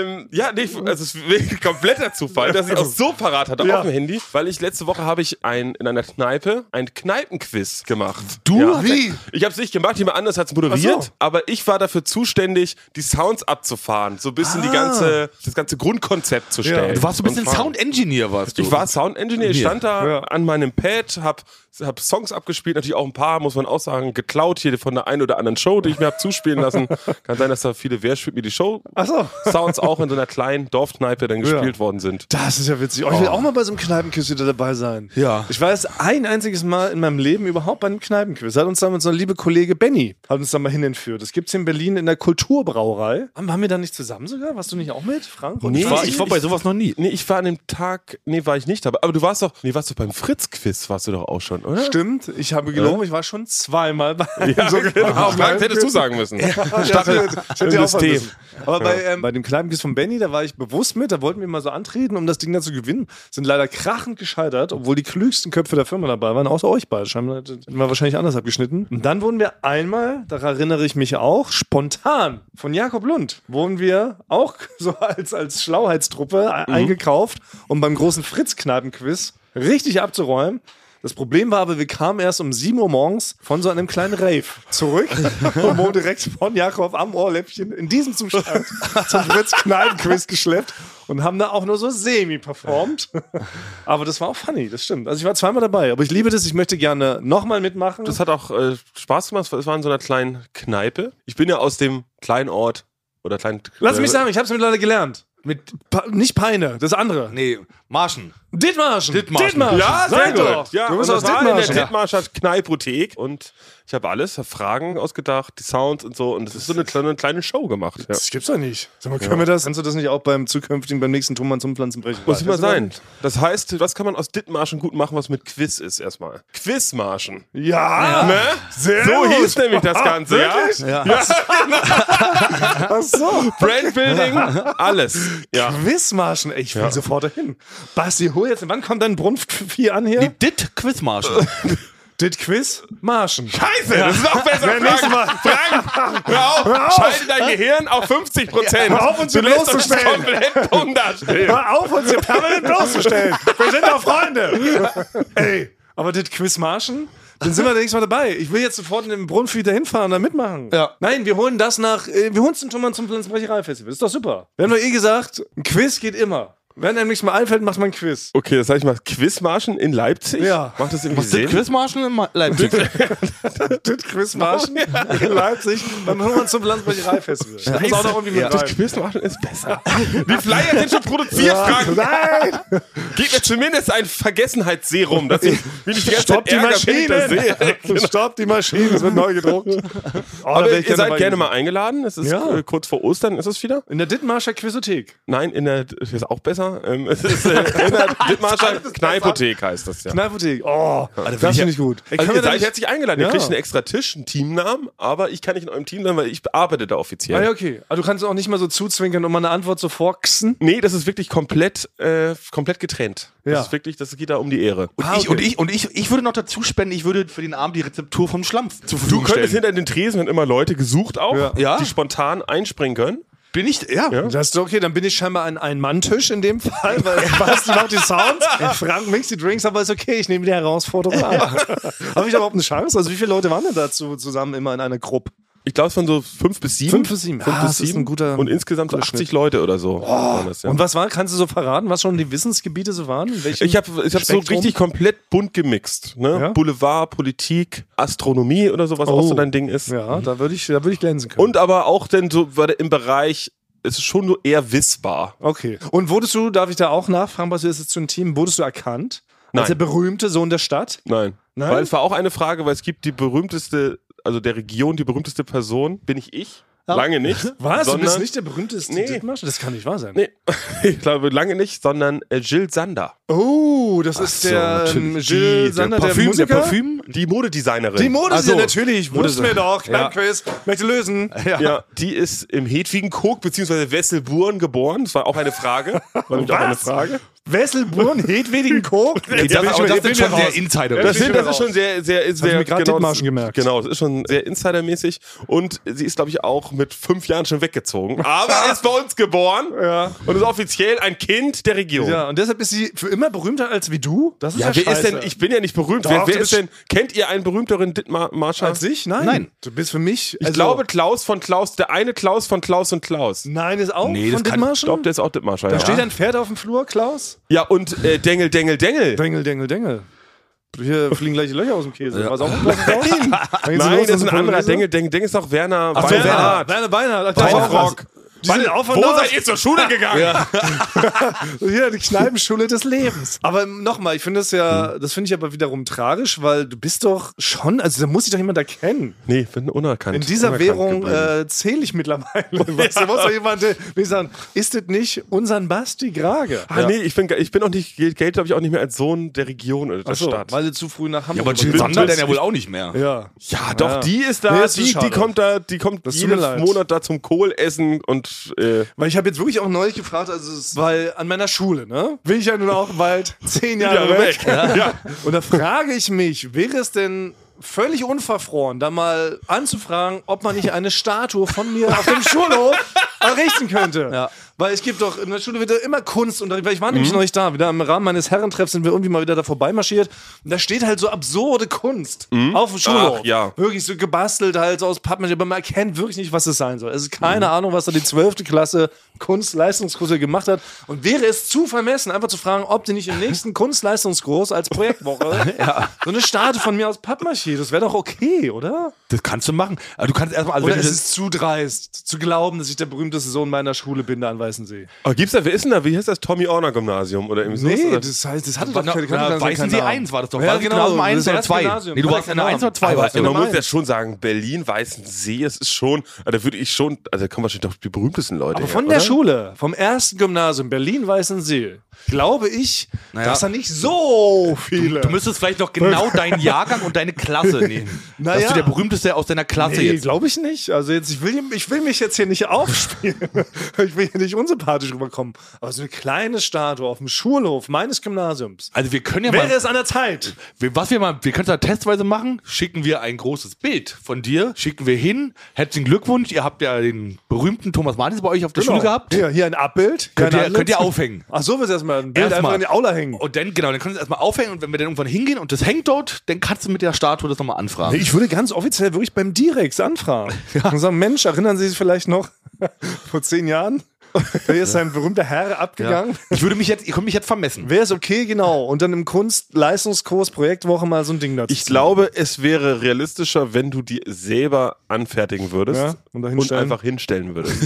Es ist wirklich kompletter Zufall, dass ich auch so parat hatte auf dem Handy, weil letzte Woche habe ich in einer Kneipe ein Kneipenquiz gemacht. Du? Wie? Ich habe es nicht gemacht, jemand anders hat es moderiert, Ach so. aber ich war dafür zuständig, die Sounds abzufahren, so ein bisschen das ganze Grundkonzept zu stellen. Du warst so ein bisschen Sound-Engineer, warst du. Ich war Sound-Engineer, ich stand da an meinem Pad, hab Songs abgespielt, natürlich auch ein paar, muss man auch sagen, geklaut hier von der einen oder anderen Show, die ich mir habe zuspielen lassen. Kann sein, dass da viele Wer spielt mir die Show Sounds auch in so einer kleinen Dorfkneipe dann gespielt worden sind. Das ist ja witzig. Ich will auch mal bei so einem Kneipenquiz wieder dabei sein. Ja. Ich war jetzt ein einziges Mal in meinem Leben überhaupt bei einem Kneipenquiz. Hat uns damals unser liebe Kollege Benny hat uns da mal hinentführt. Das gibt's in Berlin in der Kulturbrauerei. Waren wir da nicht zusammen sogar? Warst du nicht auch mit, Frank? Nee, Ich war bei sowas noch nie. Nee, ich war an dem Tag, war ich nicht dabei. Aber du warst doch beim Fritz-Quiz warst du doch auch schon, oder? Stimmt, ich habe gelogen, ich war schon zweimal bei Ja, genau. Das hättest du sagen müssen. System. Aber bei dem Kneipenquiz von Benny, da war ich bewusst mit, da wollten wir mal so antreten, um das Ding dann zu gewinnen. Sind leider krachend gescheitert, obwohl die klügsten Köpfe der Firma dabei waren, außer euch beide. Scheinbar hätten wir wahrscheinlich anders abgeschnitten. Und dann wurden wir einmal, daran erinnere ich mich auch, spontan von Jakob Lund, wurden wir auch so als Schlauheitstruppe eingekauft, um beim großen Fritz-Kneipenquiz richtig abzuräumen. Das Problem war aber, wir kamen erst um 7 Uhr morgens von so einem kleinen Rave zurück und wurden direkt von Jakob am Ohrläppchen in diesem Zustand zum Fritz-Kneipen-Quiz geschleppt und haben da auch nur so semi-performt. Aber das war auch funny, das stimmt. Also ich war zweimal dabei, aber ich liebe das, ich möchte gerne nochmal mitmachen. Das hat auch Spaß gemacht, es war in so einer kleinen Kneipe. Ich bin ja aus dem kleinen Ort Oder kleinen. Lass mich sagen, ich hab's mittlerweile gelernt. Nicht Peine, das andere. Nee, Marschen. Dithmarschen. Ja, sehr Sag gut. doch. Ja, Du bist und aus das war in der Dithmarschen. Dithmarscher Kneipothek und ich habe alles, habe Fragen ausgedacht, die Sounds und so und es ist so eine kleine Show gemacht. Ja. Das gibt's doch nicht. Sag mal, können wir das? Kannst du das nicht auch beim nächsten Thomann zum Pflanzenbrechen? Muss immer sein. Das heißt, was kann man aus Dithmarschen gut machen, was mit Quiz ist erstmal? Quizmarschen. Ja. Ne? Sehr So gut. hieß nämlich das Ganze, ja? Wirklich? Ja. Ach so. Brandbuilding, alles. Ja. Quizmarschen. Ey, ich will sofort dahin. Basti, hol jetzt. Wann kommt dein Brunftvieh an hier? Die Dit-Quizmarschen. Dit Quiz Marschen. Scheiße, das ist auch besser. Frank, hör auf. Schalte dein Gehirn auf 50%. Hör auf, uns hier du lässt uns bloßzustellen. komplett dumm dastehen. Hör auf, uns hier permanent bloßzustellen. Wir sind doch Freunde. Ey, aber Dit Quiz Marschen? Dann sind wir nächstes Mal dabei. Ich will jetzt sofort in den Brunftvieh da hinfahren und da mitmachen. Ja. Nein, wir holen das wir holen es zum Pflanzenbrecherei-Festival. Ist doch super. Wir haben doch gesagt, ein Quiz geht immer. Wenn einem nichts mehr einfällt, macht man ein Quiz. Okay, das heißt, ich mach Quizmarschen in Leipzig? Ja. Macht das irgendwie Die Sinn? Quizmarschen in Leipzig. Das Quizmarschen in Leipzig beim Hummern zum Pflanzenbrecherei-Festival. Das muss auch noch irgendwie mit Das rein. Quizmarschen ist besser. Die Flyer sind schon produziert, Frank. Nein! Gib mir zumindest ein Vergessenheitsserum, dass ich mich nicht die ganze Stopp Zeit die ärgere, wenn ich das sehe. Maschine! Stopp die Maschine, es wird neu gedruckt. Oh, da Aber wär ich ihr seid dabei gerne gewesen. mal eingeladen. Es ist Ja. kurz vor Ostern, ist es wieder? In der Dithmarscher Quizothek. Nein, das ist auch besser. Es ist in der Dithmarscher Kneipothek heißt das ja. Kneipothek. Oh, das ich- finde ich gut. Ey, Also können ihr wir da seid nicht- herzlich eingeladen. Ja. Ihr kriegt einen extra Tisch, einen Teamnamen, aber ich kann nicht in eurem Team sein, weil ich arbeite da offiziell. Ah, ja, okay. Aber du kannst auch nicht mal so zuzwinkern und mal eine Antwort so vorksen. Nee, das ist wirklich komplett getrennt. Ja. Das ist wirklich, das geht da um die Ehre. Ich würde noch dazu spenden, ich würde für den Abend die Rezeptur vom Schlampf zur Du Verfügung könntest stellen. hinter den Tresen immer Leute gesucht auch, Ja. die spontan einspringen können. Bin ich, ja. Das ist okay, dann bin ich scheinbar ein Ein-Mann-Tisch in dem Fall, weil Basti macht die Sounds, Frank mixt die Drinks, aber ist okay, ich nehme die Herausforderung an. Habe ich überhaupt eine Chance? Also wie viele Leute waren denn dazu zusammen immer in einer Gruppe? Ich glaube, es waren so 5 bis 7. 5 bis 7. Das ist ein guter... Und insgesamt so 80 Leute oder so. waren das, ja. Und was war, kannst du so verraten, was schon die Wissensgebiete so waren? In welchem Ich hab so Spektrum? richtig komplett bunt gemixt. Ne? Ja? Boulevard, Politik, Astronomie oder so, was auch so dein Ding ist. Ja, da würde ich glänzen können. Und aber auch dann so im Bereich, es ist schon nur eher wissbar. Okay. Und wurdest du, darf ich da auch nachfragen, was ist jetzt zu einem Team, wurdest du erkannt? Nein. Als der berühmte Sohn der Stadt? Nein. Nein? Weil es war auch eine Frage, weil es gibt die berühmteste, also der Region, die berühmteste Person, bin ich. Lange nicht. Was? Du Sondern, bist nicht der berühmteste Nee. Dithmarscher? Das kann nicht wahr sein. Nee, ich glaube lange nicht, sondern Jill Sander. Oh, das ist der Jill Sander, der Musiker? Die Modedesignerin. Die Mode Ach so. natürlich. Wussten wir doch. Quiz. Möchte lösen. Ja, die ist im Hedwigenkog bzw. Wesselburen geboren. Das war auch eine Frage. War nämlich auch eine Frage. Wesselburen, Hedwigenkog. Das ist schon sehr Insider. Das ist schon sehr, mir gerade Dithmarschen gemerkt. Genau, das ist schon sehr insidermäßig. Und sie ist, glaube ich, auch mit 5 Jahren schon weggezogen. Aber ist bei uns geboren und ist offiziell ein Kind der Region. Ja, und deshalb ist sie für immer berühmter als wie du? Das ist Ja, ja wer scheiße. ist denn? Ich bin ja nicht berühmt. Doch, Wer du ist bist- denn? Kennt ihr einen berühmteren Dithmarscher? Als ich? Nein. Nein. Du bist für mich. Ich glaube Klaus von Klaus, der eine Klaus von Klaus und Klaus. Ich Nein, ist auch Nee, von das kann- Dithmarschen? glaube, der ist auch Dithmarscher. Da Ja. steht ein Pferd auf dem Flur, Klaus. Ja, und Dengel. Dengel. Hier fliegen gleich die Löcher aus dem Käse. War's auch ein Klaus? Nein, das ist ein anderer Dengel ist doch Werner. Ach so, Werner Beinhardt. Beinhardt. Die sind auch von Wo dort. seid ihr zur Schule gegangen? Hier, die Kneipenschule des Lebens. Aber nochmal, ich finde das ja, das finde ich aber wiederum tragisch, weil du bist doch schon, also da muss sich doch jemand erkennen. Nee, ich bin unerkannt. In dieser Unerkannt Währung geblieben. zähle ich mittlerweile. Weißt du, muss doch jemand wie sagen, ist das nicht unseren Basti Grage? Nee, ich bin auch nicht, gilt glaube ich auch nicht mehr als Sohn der Region oder der Achso, Stadt. weil du zu früh nach Hamburg Aber Jill gekommen Sander dann ja wohl auch nicht mehr. bist. Ja. Ja, doch, Ja. die ist Nee, da, das ist schade. die kommt Das tut mir jeden leid. Monat da zum Kohlessen und Weil ich habe jetzt wirklich auch neulich gefragt, weil an meiner Schule, ne, bin ich ja nun auch bald 10 Jahre weg. Ja. Und da frage ich mich, wäre es denn völlig unverfroren, da mal anzufragen, ob man nicht eine Statue von mir auf dem Schulhof errichten könnte? Ja. Weil es gibt doch, in der Schule wird ja immer Kunstunterricht, weil ich war nämlich noch nicht da, wieder im Rahmen meines Herrentreffs sind wir irgendwie mal wieder da vorbeimarschiert und da steht halt so absurde Kunst auf dem Schulhof. Ach, ja. Wirklich so gebastelt halt so aus Pappmaché, aber man erkennt wirklich nicht, was es sein soll. Es ist keine Ahnung, was da die 12. Klasse Kunstleistungskurse gemacht hat und wäre es zu vermessen, einfach zu fragen, ob die nicht im nächsten Kunstleistungskurs als Projektwoche so eine Statue von mir aus Pappmaché, das wäre doch okay, oder? Das kannst du machen. Aber du kannst erstmal, also Oder wenn es du ist zu dreist, zu glauben, dass ich der berühmte berühmteste Sohn meiner Schule bin da an Weißensee. Aber wer ist denn da? Wie heißt das? Tommy-Orner-Gymnasium oder irgendwie Nee, so? das heißt, das hatte War doch noch, Weißensee 1 war das doch. Ja, War das genau. 1 Das oder erste 2? Gymnasium. Nee, du warst in der 1 oder 2. Aber warst du. man muss Mainz. ja schon sagen, Berlin-Weißensee, es ist schon, da würde ich schon, also da kommen wahrscheinlich doch die berühmtesten Leute Aber her, von oder? der Schule, vom ersten Gymnasium Berlin-Weißensee, glaube ich, dass da nicht so viele. Du müsstest vielleicht noch genau deinen Jahrgang und deine Klasse nehmen. Dass du der berühmteste aus deiner Klasse Nee, jetzt. glaube ich nicht. Also jetzt, ich will mich jetzt hier nicht aufspielen. Ich will hier nicht unsympathisch rüberkommen. Aber so eine kleine Statue auf dem Schulhof meines Gymnasiums. Also wir können ja Wäre mal, es an der Zeit. wir können es ja testweise machen. Schicken wir ein großes Bild von dir, schicken wir hin. Herzlichen Glückwunsch, ihr habt ja den berühmten Thomas Martins bei euch auf der Schule gehabt. Hier ein Abbild. Könnt ihr aufhängen. Ach so, wird erstmal ein Bild einfach in die Aula hängen. Und dann, genau, dann können wir es erstmal aufhängen und wenn wir dann irgendwann hingehen und das hängt dort, dann kannst du mit der Statue das nochmal anfragen. Ich würde ganz offiziell wirklich beim Direx anfragen. Und sagen, Mensch, erinnern Sie sich vielleicht noch vor 10 Jahren? Da ist ein berühmter Herr abgegangen. Ich würde ihr könnt mich jetzt vermessen. Wäre es okay, genau. Und dann im Kunstleistungskurs, Projektwoche mal so ein Ding dazu. Ich glaube, es wäre realistischer, wenn du die selber anfertigen würdest Ja, und da hinstellen. einfach hinstellen würdest.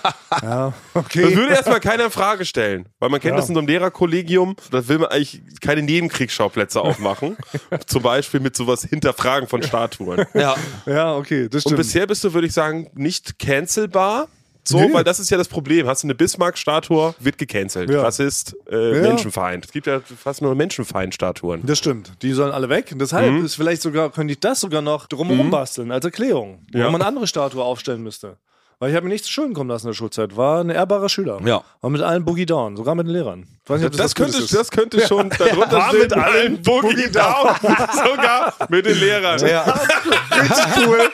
ja, okay. Das würde erstmal keiner in Frage stellen. Weil man kennt das in so einem Lehrerkollegium, da will man eigentlich keine Nebenkriegsschauplätze aufmachen. Zum Beispiel mit sowas Hinterfragen von Statuen. Ja. Ja, okay, das Und stimmt. bisher bist du, würde ich sagen, nicht cancelbar. So, Nee. weil das ist ja das Problem. Hast du eine Bismarck-Statue, wird gecancelt. Ja. Rassist, Menschenfeind. Es gibt ja fast nur Menschenfeind-Statuen. Das stimmt. Die sollen alle weg. Und deshalb ist vielleicht sogar, könnte ich das sogar noch drumherum basteln als Erklärung. Wo Ja. man eine andere Statue aufstellen müsste. Weil ich habe mir nichts zu Schulden kommen lassen in der Schulzeit. War ein ehrbarer Schüler. Ja. War mit allen Boogie Down, sogar mit den Lehrern. Ich weiß nicht, ob Das Gutes könnte, ist. das könnte schon darunter War stehen, mit allen Boogie Down. Sogar mit den Lehrern. Richtig cool.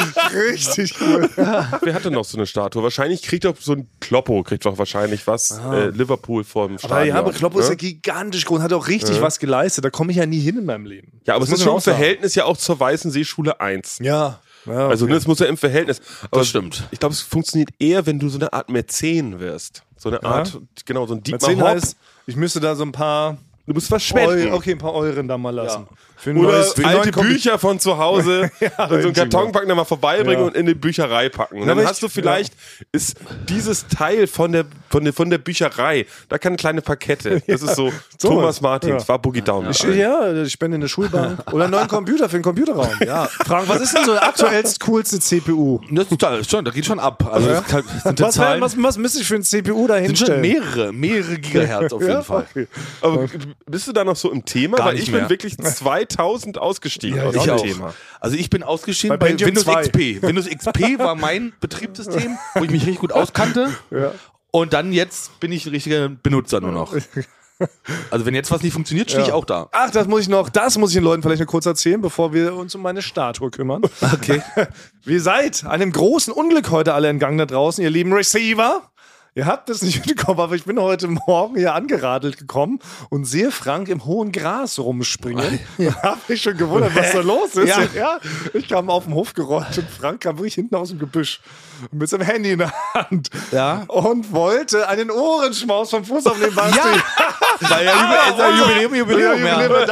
Richtig cool. Wer hatte noch so eine Statue? Wahrscheinlich kriegt doch so ein Kloppo, kriegt doch wahrscheinlich was. Liverpool vorm Stadion. Aber ja, aber Kloppo ist ja ne? gigantisch groß und hat auch richtig was geleistet. Da komme ich ja nie hin in meinem Leben. Ja, aber Das es ist muss man schon im auch sagen. Verhältnis ja auch zur Weißenseeschule 1. Ja. Ja, Also ne, es muss ja im Verhältnis. Aber Das stimmt. Ich glaube, es funktioniert eher, wenn du so eine Art Mäzen wirst. So eine Art, genau, so ein Dietmar 10 Hopp. heißt, ich müsste da so ein paar Du musst was spenden. ein paar Euren da mal lassen. Für ein Oder neues- für einen alte neuen Bücher von zu Hause in so einen Karton packen, dann mal vorbeibringen Ja. und in die Bücherei packen. Und Na, dann aber hast du vielleicht, ist dieses Teil von der Bücherei, da kann eine kleine Pakette. Das ist so, So Thomas was. Martins, Ja. war Boogie Down. Ich spende in eine Schulbank oder einen neuen Computer für den Computerraum. Ja. Fragen, was ist denn so der aktuellst coolste CPU? Das ist schon, da geht schon ab. Also das sind Was müsste ich für einen CPU da sind schon hinstellen? mehrere Gigahertz auf jeden Fall. Okay. Aber bist du da noch so im Thema? Gar Weil nicht ich bin mehr. wirklich 2000 ausgestiegen aus Ich dem auch. Thema. Also ich bin ausgeschieden Bei bei Pentium Windows 2. XP. Windows XP war mein Betriebssystem, wo ich mich richtig gut auskannte. Ja. Und dann jetzt bin ich ein richtiger Benutzer nur noch. Also wenn jetzt was nicht funktioniert, stehe ich auch da. Ach, das muss ich den Leuten vielleicht noch kurz erzählen, bevor wir uns um meine Statue kümmern. Okay. Wir seid einem großen Unglück heute alle entgangen da draußen, ihr lieben Receiver. Ihr habt es nicht mitbekommen, aber ich bin heute Morgen hier angeradelt gekommen und sehe Frank im hohen Gras rumspringen. Hab mich schon gewundert, was da los ist. Ja. Ich kam auf den Hof gerollt und Frank kam wirklich hinten aus dem Gebüsch mit seinem Handy in der Hand und wollte einen Ohrenschmaus vom Fuß aufnehmen. Weil ja Jubiläum.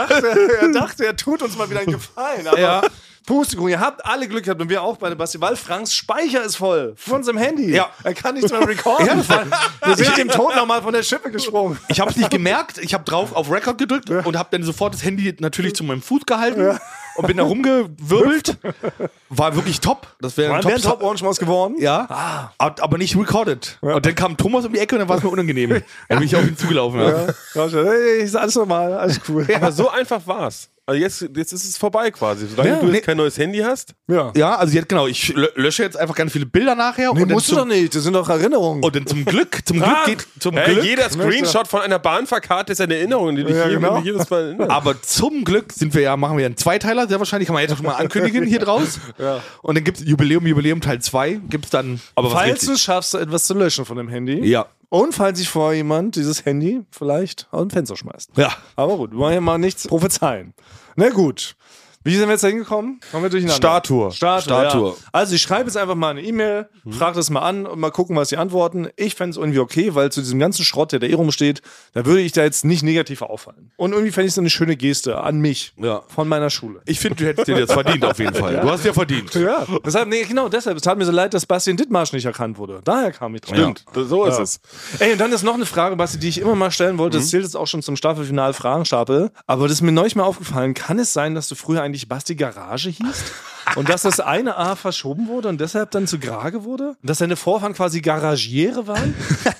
Er dachte, er tut uns mal wieder einen Gefallen. Aber Pustekuchen, ihr habt alle Glück gehabt und wir auch beide, Basti, weil Franks Speicher ist voll von unserem Handy. Ja. Er kann nichts mehr recorden. Wir sind dem Tod nochmal von der Schippe gesprungen. Ich habe es nicht gemerkt. Ich habe drauf auf Record gedrückt und habe dann sofort das Handy natürlich zu meinem Fuß gehalten und bin da rumgewirbelt. War wirklich top. Das wäre War ein Top-Orange-Maus geworden. Ja, aber nicht recorded. Und dann kam Thomas um die Ecke und dann war es mir unangenehm. Dann bin ich auf ihn zugelaufen. Ja. Hey, ist alles normal, alles cool. Aber so einfach war's. Also jetzt ist es vorbei quasi. Solange du jetzt kein neues Handy hast. Ja. Also jetzt genau, ich lösche jetzt einfach ganz viele Bilder nachher. Nee, und dann musst du doch nicht, das sind doch Erinnerungen. Und dann zum Glück geht Jeder Screenshot von einer Bahnfahrkarte ist eine Erinnerung, die dich jedes Mal erinnert. aber zum Glück machen wir einen Zweiteiler, sehr wahrscheinlich, kann man jetzt schon mal ankündigen hier draus. Und dann gibt es Jubiläum Teil 2, gibt es dann, aber was Falls richtig. du es schaffst, etwas zu löschen von dem Handy. Ja. Und falls sich vorher jemand dieses Handy vielleicht aus dem Fenster schmeißt. Ja. Aber gut, wir wollen ja mal nichts prophezeien. Na gut. Wie sind wir jetzt da hingekommen? Kommen wir durcheinander? Statue. Statue. Ja. Also ich schreibe jetzt einfach mal eine E-Mail, frage das mal an und mal gucken, was sie antworten. Ich fände es irgendwie okay, weil zu diesem ganzen Schrott, der da rumsteht, da würde ich da jetzt nicht negativ auffallen. Und irgendwie fände ich es eine schöne Geste an mich von meiner Schule. Ich finde, du hättest dir das verdient auf jeden Fall. Du hast ja verdient. Ja, deshalb, deshalb. Es tat mir so leid, dass Bastian Dithmarsch nicht erkannt wurde. Daher kam ich drauf. Stimmt, so ist es. Ey, und dann ist noch eine Frage, Basti, die ich immer mal stellen wollte. Das zählt jetzt auch schon zum Staffelfinal Fragenstapel. Aber das ist mir neulich mal aufgefallen. Kann es sein, dass du früher eigentlich Basti Garage hießt? Und dass das eine A verschoben wurde und deshalb dann zu Grage wurde? Und dass deine Vorfahren quasi Garagiere waren?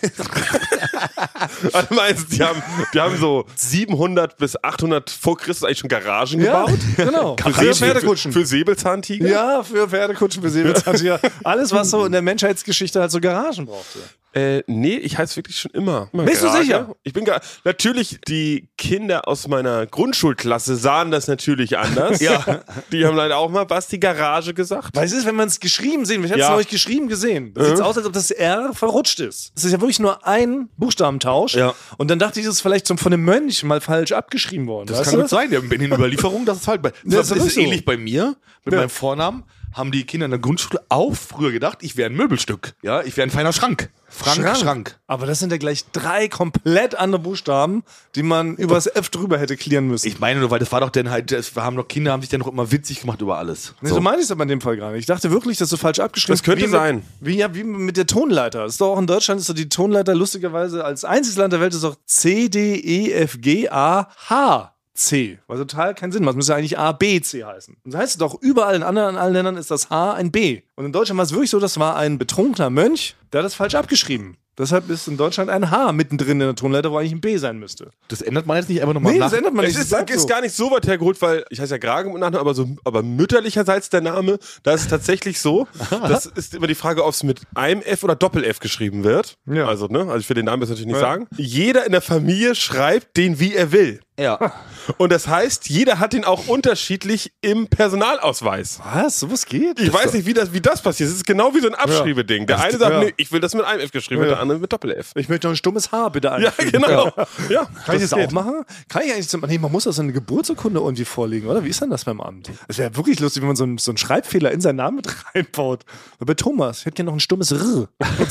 Du meinst, die haben so 700 bis 800 vor Christus eigentlich schon Garagen gebaut? Genau. Für Pferdekutschen. Für Säbelzahntiger? Ja, für Pferdekutschen, für Säbelzahntiger. Alles, was so in der Menschheitsgeschichte halt so Garagen brauchte. Nee, ich heiße wirklich schon immer Bist Garage. du sicher? Ich bin natürlich, die Kinder aus meiner Grundschulklasse sahen das natürlich anders. Ja. Die haben leider auch mal Basti Garage gesagt. Weil es ist, wenn man es geschrieben sehen, ich habe es neulich geschrieben gesehen. Das sieht aus, als ob das R verrutscht ist. Es ist ja wirklich nur ein Buchstabentausch. Ja. Und dann dachte ich, das ist vielleicht von einem Mönch mal falsch abgeschrieben worden. Das kann gut sein. In den Überlieferungen, das ist halt das ist so. ähnlich bei mir mit meinem Vornamen. Haben die Kinder in der Grundschule auch früher gedacht, ich wäre ein Möbelstück. Ja, ich wäre ein feiner Schrank. Schrank. Aber das sind ja gleich 3 komplett andere Buchstaben, die man über das F drüber hätte klären müssen. Ich meine nur, weil das war doch dann halt, Kinder haben sich dann noch immer witzig gemacht über alles. Nee, so meine ich es aber in dem Fall gar nicht. Ich dachte wirklich, dass du falsch abgeschrieben hast. Das könnte sein. Wie mit der Tonleiter. Das ist doch auch in Deutschland, ist doch die Tonleiter lustigerweise als einziges Land der Welt ist doch C, D, E, F, G, A, H. C, was total keinen Sinn macht. Das müsste ja eigentlich A, B, C heißen. Und das heißt doch, überall in allen Ländern ist das H ein B. Und in Deutschland war es wirklich so, das war ein betrunkener Mönch, der hat das falsch abgeschrieben. Deshalb ist in Deutschland ein H mittendrin in der Tonleiter, wo eigentlich ein B sein müsste. Das ändert man jetzt nicht einfach nochmal nach. Das ändert man nicht. Es ist gar nicht so weit hergeholt, weil ich heiße ja Grage mit Nachnamen, aber mütterlicherseits der Name, da ist es tatsächlich so, das ist immer die Frage, ob es mit einem F oder Doppel-F geschrieben wird. Ja. Also ich will den Namen jetzt natürlich nicht sagen. Jeder in der Familie schreibt den, wie er will. Ja. Und das heißt, jeder hat den auch unterschiedlich im Personalausweis. Was? Sowas geht? Ich weiß nicht, wie das passiert. Es ist genau wie so ein Abschriebeding. Der eine sagt, nee, ich will das mit einem F geschrieben, der andere mit Doppel-F. Ich möchte noch ein stummes H bitte einfügen. Ja, genau. Ja, kann ich das auch machen? Kann ich eigentlich nee, man muss das so eine Geburtsurkunde irgendwie vorlegen, oder? Wie ist denn das beim Amt? Es wäre wirklich lustig, wenn man so einen Schreibfehler in seinen Namen mit reinbaut. Aber bei Thomas, ich hätte gerne noch ein stummes R.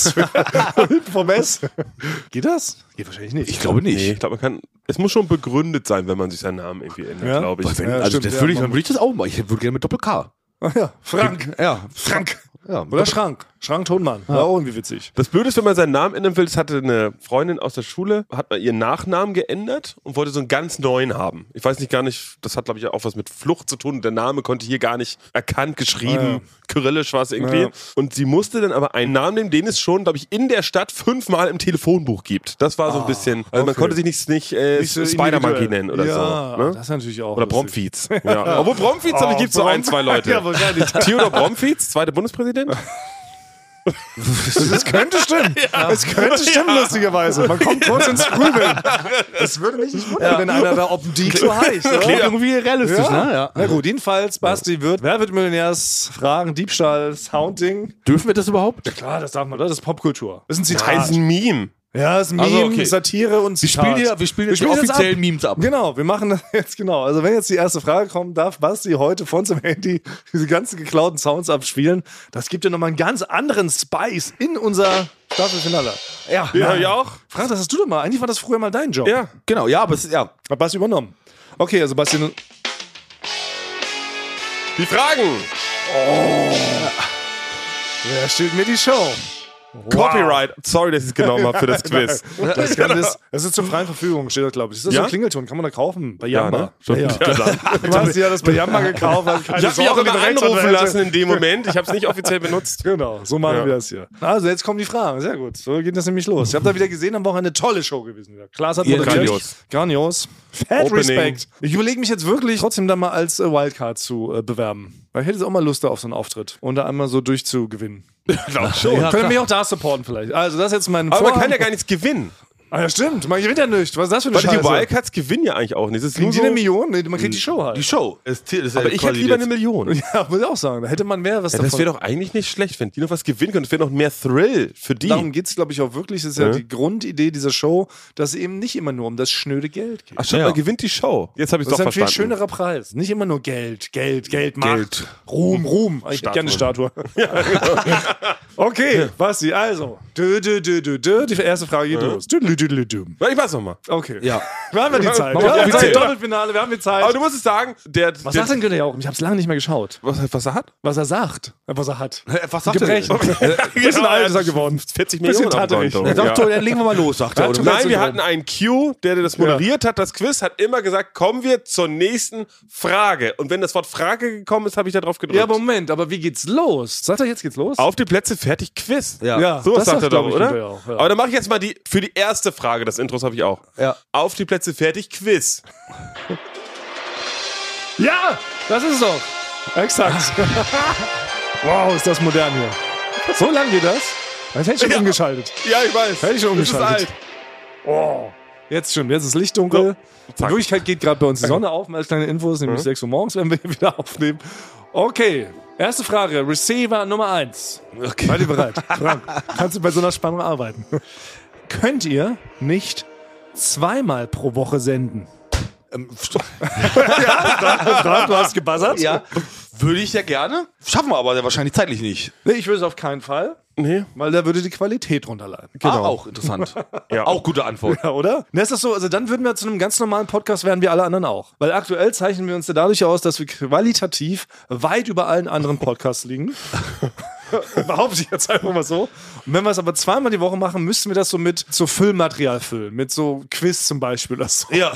Vom S. Geht das? Geht wahrscheinlich nicht. Ich glaube nicht. Nee, ich glaube, es muss schon begründet sein, wenn man sich seinen Namen irgendwie ändert, glaube ich. Das würde ich das auch machen. Ich würde gerne mit Doppel-K. Ach ja, Frank. Frank. Ja, oder Schrank. Schrank Tonmann. Ja, irgendwie witzig. Das Blöde ist, wenn man seinen Namen ändern will, das hatte eine Freundin aus der Schule, hat mal ihren Nachnamen geändert und wollte so einen ganz neuen haben. Ich weiß nicht, das hat, glaube ich, auch was mit Flucht zu tun. Der Name konnte hier gar nicht erkannt, geschrieben, kyrillisch war es irgendwie. Ja. Und sie musste dann aber einen Namen nehmen, den es schon, glaube ich, in der Stadt 5-mal im Telefonbuch gibt. Das war so ein bisschen, also man konnte sich nicht so Spider-Monkey nennen oder so. Ne? Das ist natürlich auch. Oder Bromfiez. Ja. Obwohl Bromfiez, glaube ich, gibt es so 1, 2 Leute. Ja, Theodor Bromfiez, zweiter Bundespräsident. Das könnte stimmen. Es könnte stimmen, lustigerweise. Man kommt kurz ins Grübeln. Das würde mich nicht wundern, wenn einer da offensichtlich so heißt. Klingt irgendwie realistisch, ne? Ja. Na gut, jedenfalls, Basti wer wird Millionärs? Fragen, Diebstahl, Sounding. Dürfen wir das überhaupt? Ja, klar, das darf man. Das ist Popkultur. Das ist ein Zitat. Das ist ein Meme. Ja, das ist ein Meme, Satire und Zitat. Wir spielen jetzt die offiziellen Memes ab. Genau, wir machen das jetzt genau. Also wenn jetzt die erste Frage kommt, darf Basti heute von seinem Handy diese ganzen geklauten Sounds abspielen. Das gibt ja nochmal einen ganz anderen Spice in unser Staffelfinale. Ja, auch. Frank, das hast du doch mal. Eigentlich war das früher mal dein Job. Ja, genau. Ja, aber hat Basti übernommen. Okay, also Basti. Die Fragen. Wer steht mir die Show? Wow. Copyright. Sorry, dass ich es genommen habe für das Quiz. Das ist zur freien Verfügung, steht da, glaube ich. Ist das so ein Klingelton? Kann man da kaufen? Bei Yamba? Ja, ne? Du hast ja das bei Yamba gekauft. Ich habe mich auch immer anrufen lassen in dem Moment. Ich habe es nicht offiziell benutzt. Genau, so machen wir das hier. Also, jetzt kommen die Fragen. Sehr gut. So geht das nämlich los. Ich habe da wieder gesehen, am Wochenende eine tolle Show gewesen. Klaas hat moderiert. Grandios. Fat Respect. Ich überlege mich jetzt wirklich trotzdem da mal als Wildcard zu bewerben. Weil ich hätte jetzt auch mal Lust auf so einen Auftritt. Und da einmal so durchzugewinnen. Glaub schon. Können mich auch da supporten vielleicht. Also das ist jetzt mein Aber man kann ja gar nichts gewinnen. Ah ja, stimmt. Man gewinnt ja nichts. Was ist das für eine Weil die Scheiße? Wildcards gewinnen ja eigentlich auch nicht. Das ist nur Kriegen die so, eine Million? Nee, man kriegt die Show halt. Die Show. aber ich hätte lieber eine Million. Ja, muss ich auch sagen. Da hätte man mehr was Ja, das wäre doch eigentlich nicht schlecht, wenn die noch was gewinnen können. Das wäre noch mehr Thrill für die. Darum geht es, glaube ich, auch wirklich. Das ist ja die Grundidee dieser Show, dass es eben nicht immer nur um das schnöde Geld geht. Ach stimmt, man gewinnt die Show. Jetzt habe ich es Das doch ist ein viel verstanden. schönerer Preis. Nicht immer nur Geld, Macht, Ruhm. Ich hätte gerne eine Statue. Okay, Basti, also. Die erste Frage geht los. Ich weiß noch mal. Okay. Ja. Wir haben ja die Zeit. Machen wir Ja, offiziell. Doppelfinale, wir haben die Zeit. Aber du musst es sagen, Was sagt denn Günther Jauch? Ich habe es lange nicht mehr geschaut. was er hat? Was er sagt. Was er hat. Was sagt er? Gebrechen. Bisschen alt ist er geworden. 40 Bisschen Millionen auf dem tatterig. Konto. Er sagt so, dann legen wir mal los, sagt er. Oder? Nein, wir hatten einen Q, der das moderiert hat, das Quiz, hat immer gesagt, kommen wir zur nächsten Frage. Und wenn das Wort Frage gekommen ist, habe ich da drauf gedrückt. Ja, Moment, aber wie geht's los? Sagt er, jetzt geht's los? Auf die Plätze, fertig, Quiz. Ja, So was das sagt er glaub doch, ich, oder? Günther Jauch, ja. Aber dann mache ich jetzt mal für die erste Frage, das Intros habe ich auch. Ja. Auf die Plätze, fertig, Quiz. Ja, das ist es doch. Exakt. Wow, ist das modern hier. So lang geht das? Das hätte ich schon umgeschaltet. Ja, ich weiß. Hätte ich schon Das ist umgeschaltet. alt. Oh. Jetzt schon, jetzt ist Licht dunkel. In Wirklichkeit geht gerade bei uns die Sonne auf. Mal als kleine Infos, nämlich 6 Uhr morgens, wenn wir hier wieder aufnehmen. Okay, erste Frage. Receiver Nummer 1. Okay. Seid ihr bereit? Frank, kannst du bei so einer Spannung arbeiten? Könnt ihr nicht zweimal pro Woche senden? Ja, du hast gebuzzert. Ja, würde ich ja gerne. Schaffen wir aber wahrscheinlich zeitlich nicht. Nee, ich will es auf keinen Fall, Nee. weil da würde die Qualität drunter leiden. Genau. Auch interessant. Ja. Auch gute Antwort. Ja, oder? Ne, ist das so? Also dann würden wir zu einem ganz normalen Podcast werden wie alle anderen auch. Weil aktuell zeichnen wir uns ja dadurch aus, dass wir qualitativ weit über allen anderen Podcasts liegen. Behaupte ich jetzt einfach mal so. Und wenn wir es aber zweimal die Woche machen, müssten wir das so mit so Füllmaterial füllen. Mit so Quiz zum Beispiel. Oder so. Ja.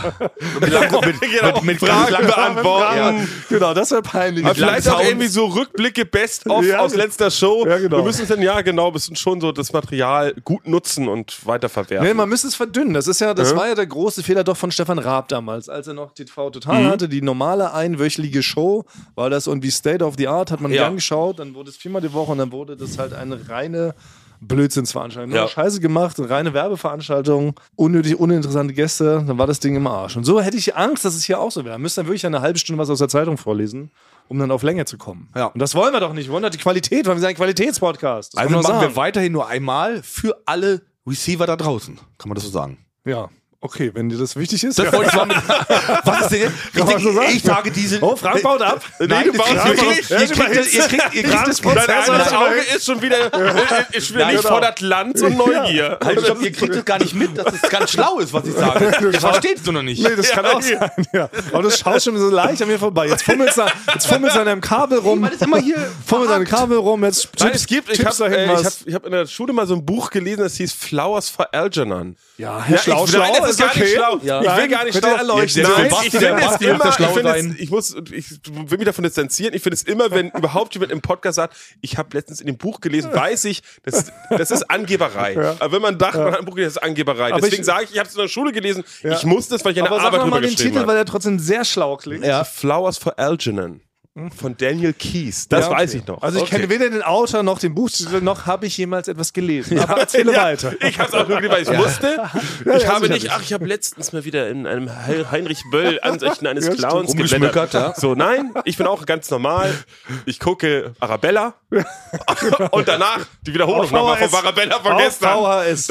Mit Fragen beantworten. Ja, genau, das wäre peinlich. Aber vielleicht auch irgendwie so Rückblicke Best-of Ja, aus letzter Show. ja, genau. Wir müssen es dann, ja genau, müssen schon so das Material gut nutzen und weiterverwerten. Nee, man müsste es verdünnen. Das war ja der große Fehler doch von Stefan Raab damals, als er noch TV Total hatte. Die normale einwöchige Show, war das irgendwie State of the Art, hat man gern geschaut, dann wurde es 4-mal die Woche und dann wurde das halt eine reine Blödsinnsveranstaltung. Nur Scheiße gemacht, eine reine Werbeveranstaltung, unnötig, uninteressante Gäste, dann war das Ding im Arsch. Und so hätte ich Angst, dass es hier auch so wäre. Müsste dann wirklich eine halbe Stunde was aus der Zeitung vorlesen, um dann auf Länge zu kommen. Ja. Und das wollen wir doch nicht. Wir wollen doch die Qualität, weil wir sind ein Qualitätspodcast. Das Also muss man machen sagen. wir weiterhin nur einmal für alle Receiver da draußen. Kann man das so sagen? Ja. Okay, wenn dir das wichtig ist. Das wollte ich mal mit. Was ist denn? Kann man so sagen? Ich trage diese. Oh, Frank baut ab. Nein, du baust ihr nicht. kriegt das Dein Prozess. anderes Auge ist schon wieder, nicht voller Glanz und Neugier. Ich glaube, ihr kriegt das gar nicht mit, dass es ganz schlau ist, was ich sage. Ihr versteht es nur noch nicht. Nee, das kann auch sein. Ja. Aber das schaut schon so leicht an mir vorbei. Jetzt fummelst du an deinem Kabel rum. Weil es immer hier. Fummelt an dem Kabel rum. Jetzt Nein, es gibt, ich tippst da habe hin was. hab in der Schule mal so ein Buch gelesen, das hieß Flowers for Algernon. Ja, Ja, schlau, ich, schlau, nein, das ist gar nicht schlau. Ja. Ich will gar nicht Bitte schlau. erleuchten. Nein, Basti, ich finde der es Basti muss immer, ja schlau sein. ich will mich davon distanzieren. Ich finde es immer, wenn überhaupt jemand im Podcast sagt, ich habe letztens in dem Buch gelesen, weiß ich, das ist Angeberei. Aber wenn man dachte, man hat ein Buch gelesen, das ist Angeberei. Aber Deswegen ich- sage ich habe es in der Schule gelesen, ich muss das, weil ich eine Aber sag Arbeit mal drüber den geschrieben Titel, habe. weil er trotzdem sehr schlau klingt. Ja. Flowers for Algernon von Daniel Keyes. Das Ja, okay. weiß ich noch. Also ich kenne weder den Autor noch den Buchtitel, noch habe ich jemals etwas gelesen. Aber erzähle weiter. Ich habe es auch wirklich, weil ich wusste. Ich habe nicht, sicherlich. ich habe letztens mal wieder in einem Heinrich Böll Ansichten eines Clowns Rumgeschmückert, geblättert. So, nein, ich bin auch ganz normal. Ich gucke Arabella und danach die Wiederholung Auf nochmal von VHS. Arabella von Auf gestern. VHS.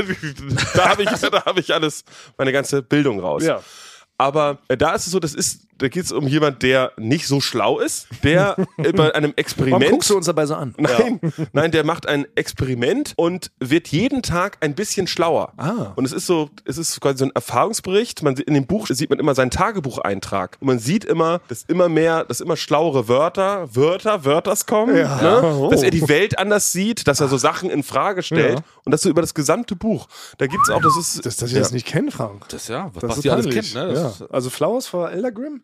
Da habe ich alles, meine ganze Bildung raus. Ja. Aber da ist es so, da geht es um jemand, der nicht so schlau ist, der bei einem Warum Experiment. guckst du uns dabei so an? Nein, der macht ein Experiment und wird jeden Tag ein bisschen schlauer. Und es ist quasi so ein Erfahrungsbericht. In dem Buch sieht man immer seinen Tagebucheintrag. Und man sieht immer, dass immer schlauere Wörters kommen. Ne? Dass er die Welt anders sieht, dass er so Sachen in Frage stellt. Ja. Und das so über das gesamte Buch. Da gibt es auch, Dass ich das nicht kenne, Frank. Das ja, was Das Basti ist alles peinlich. kennt, ne? Das Ja. Also Flowers for Eldergrim?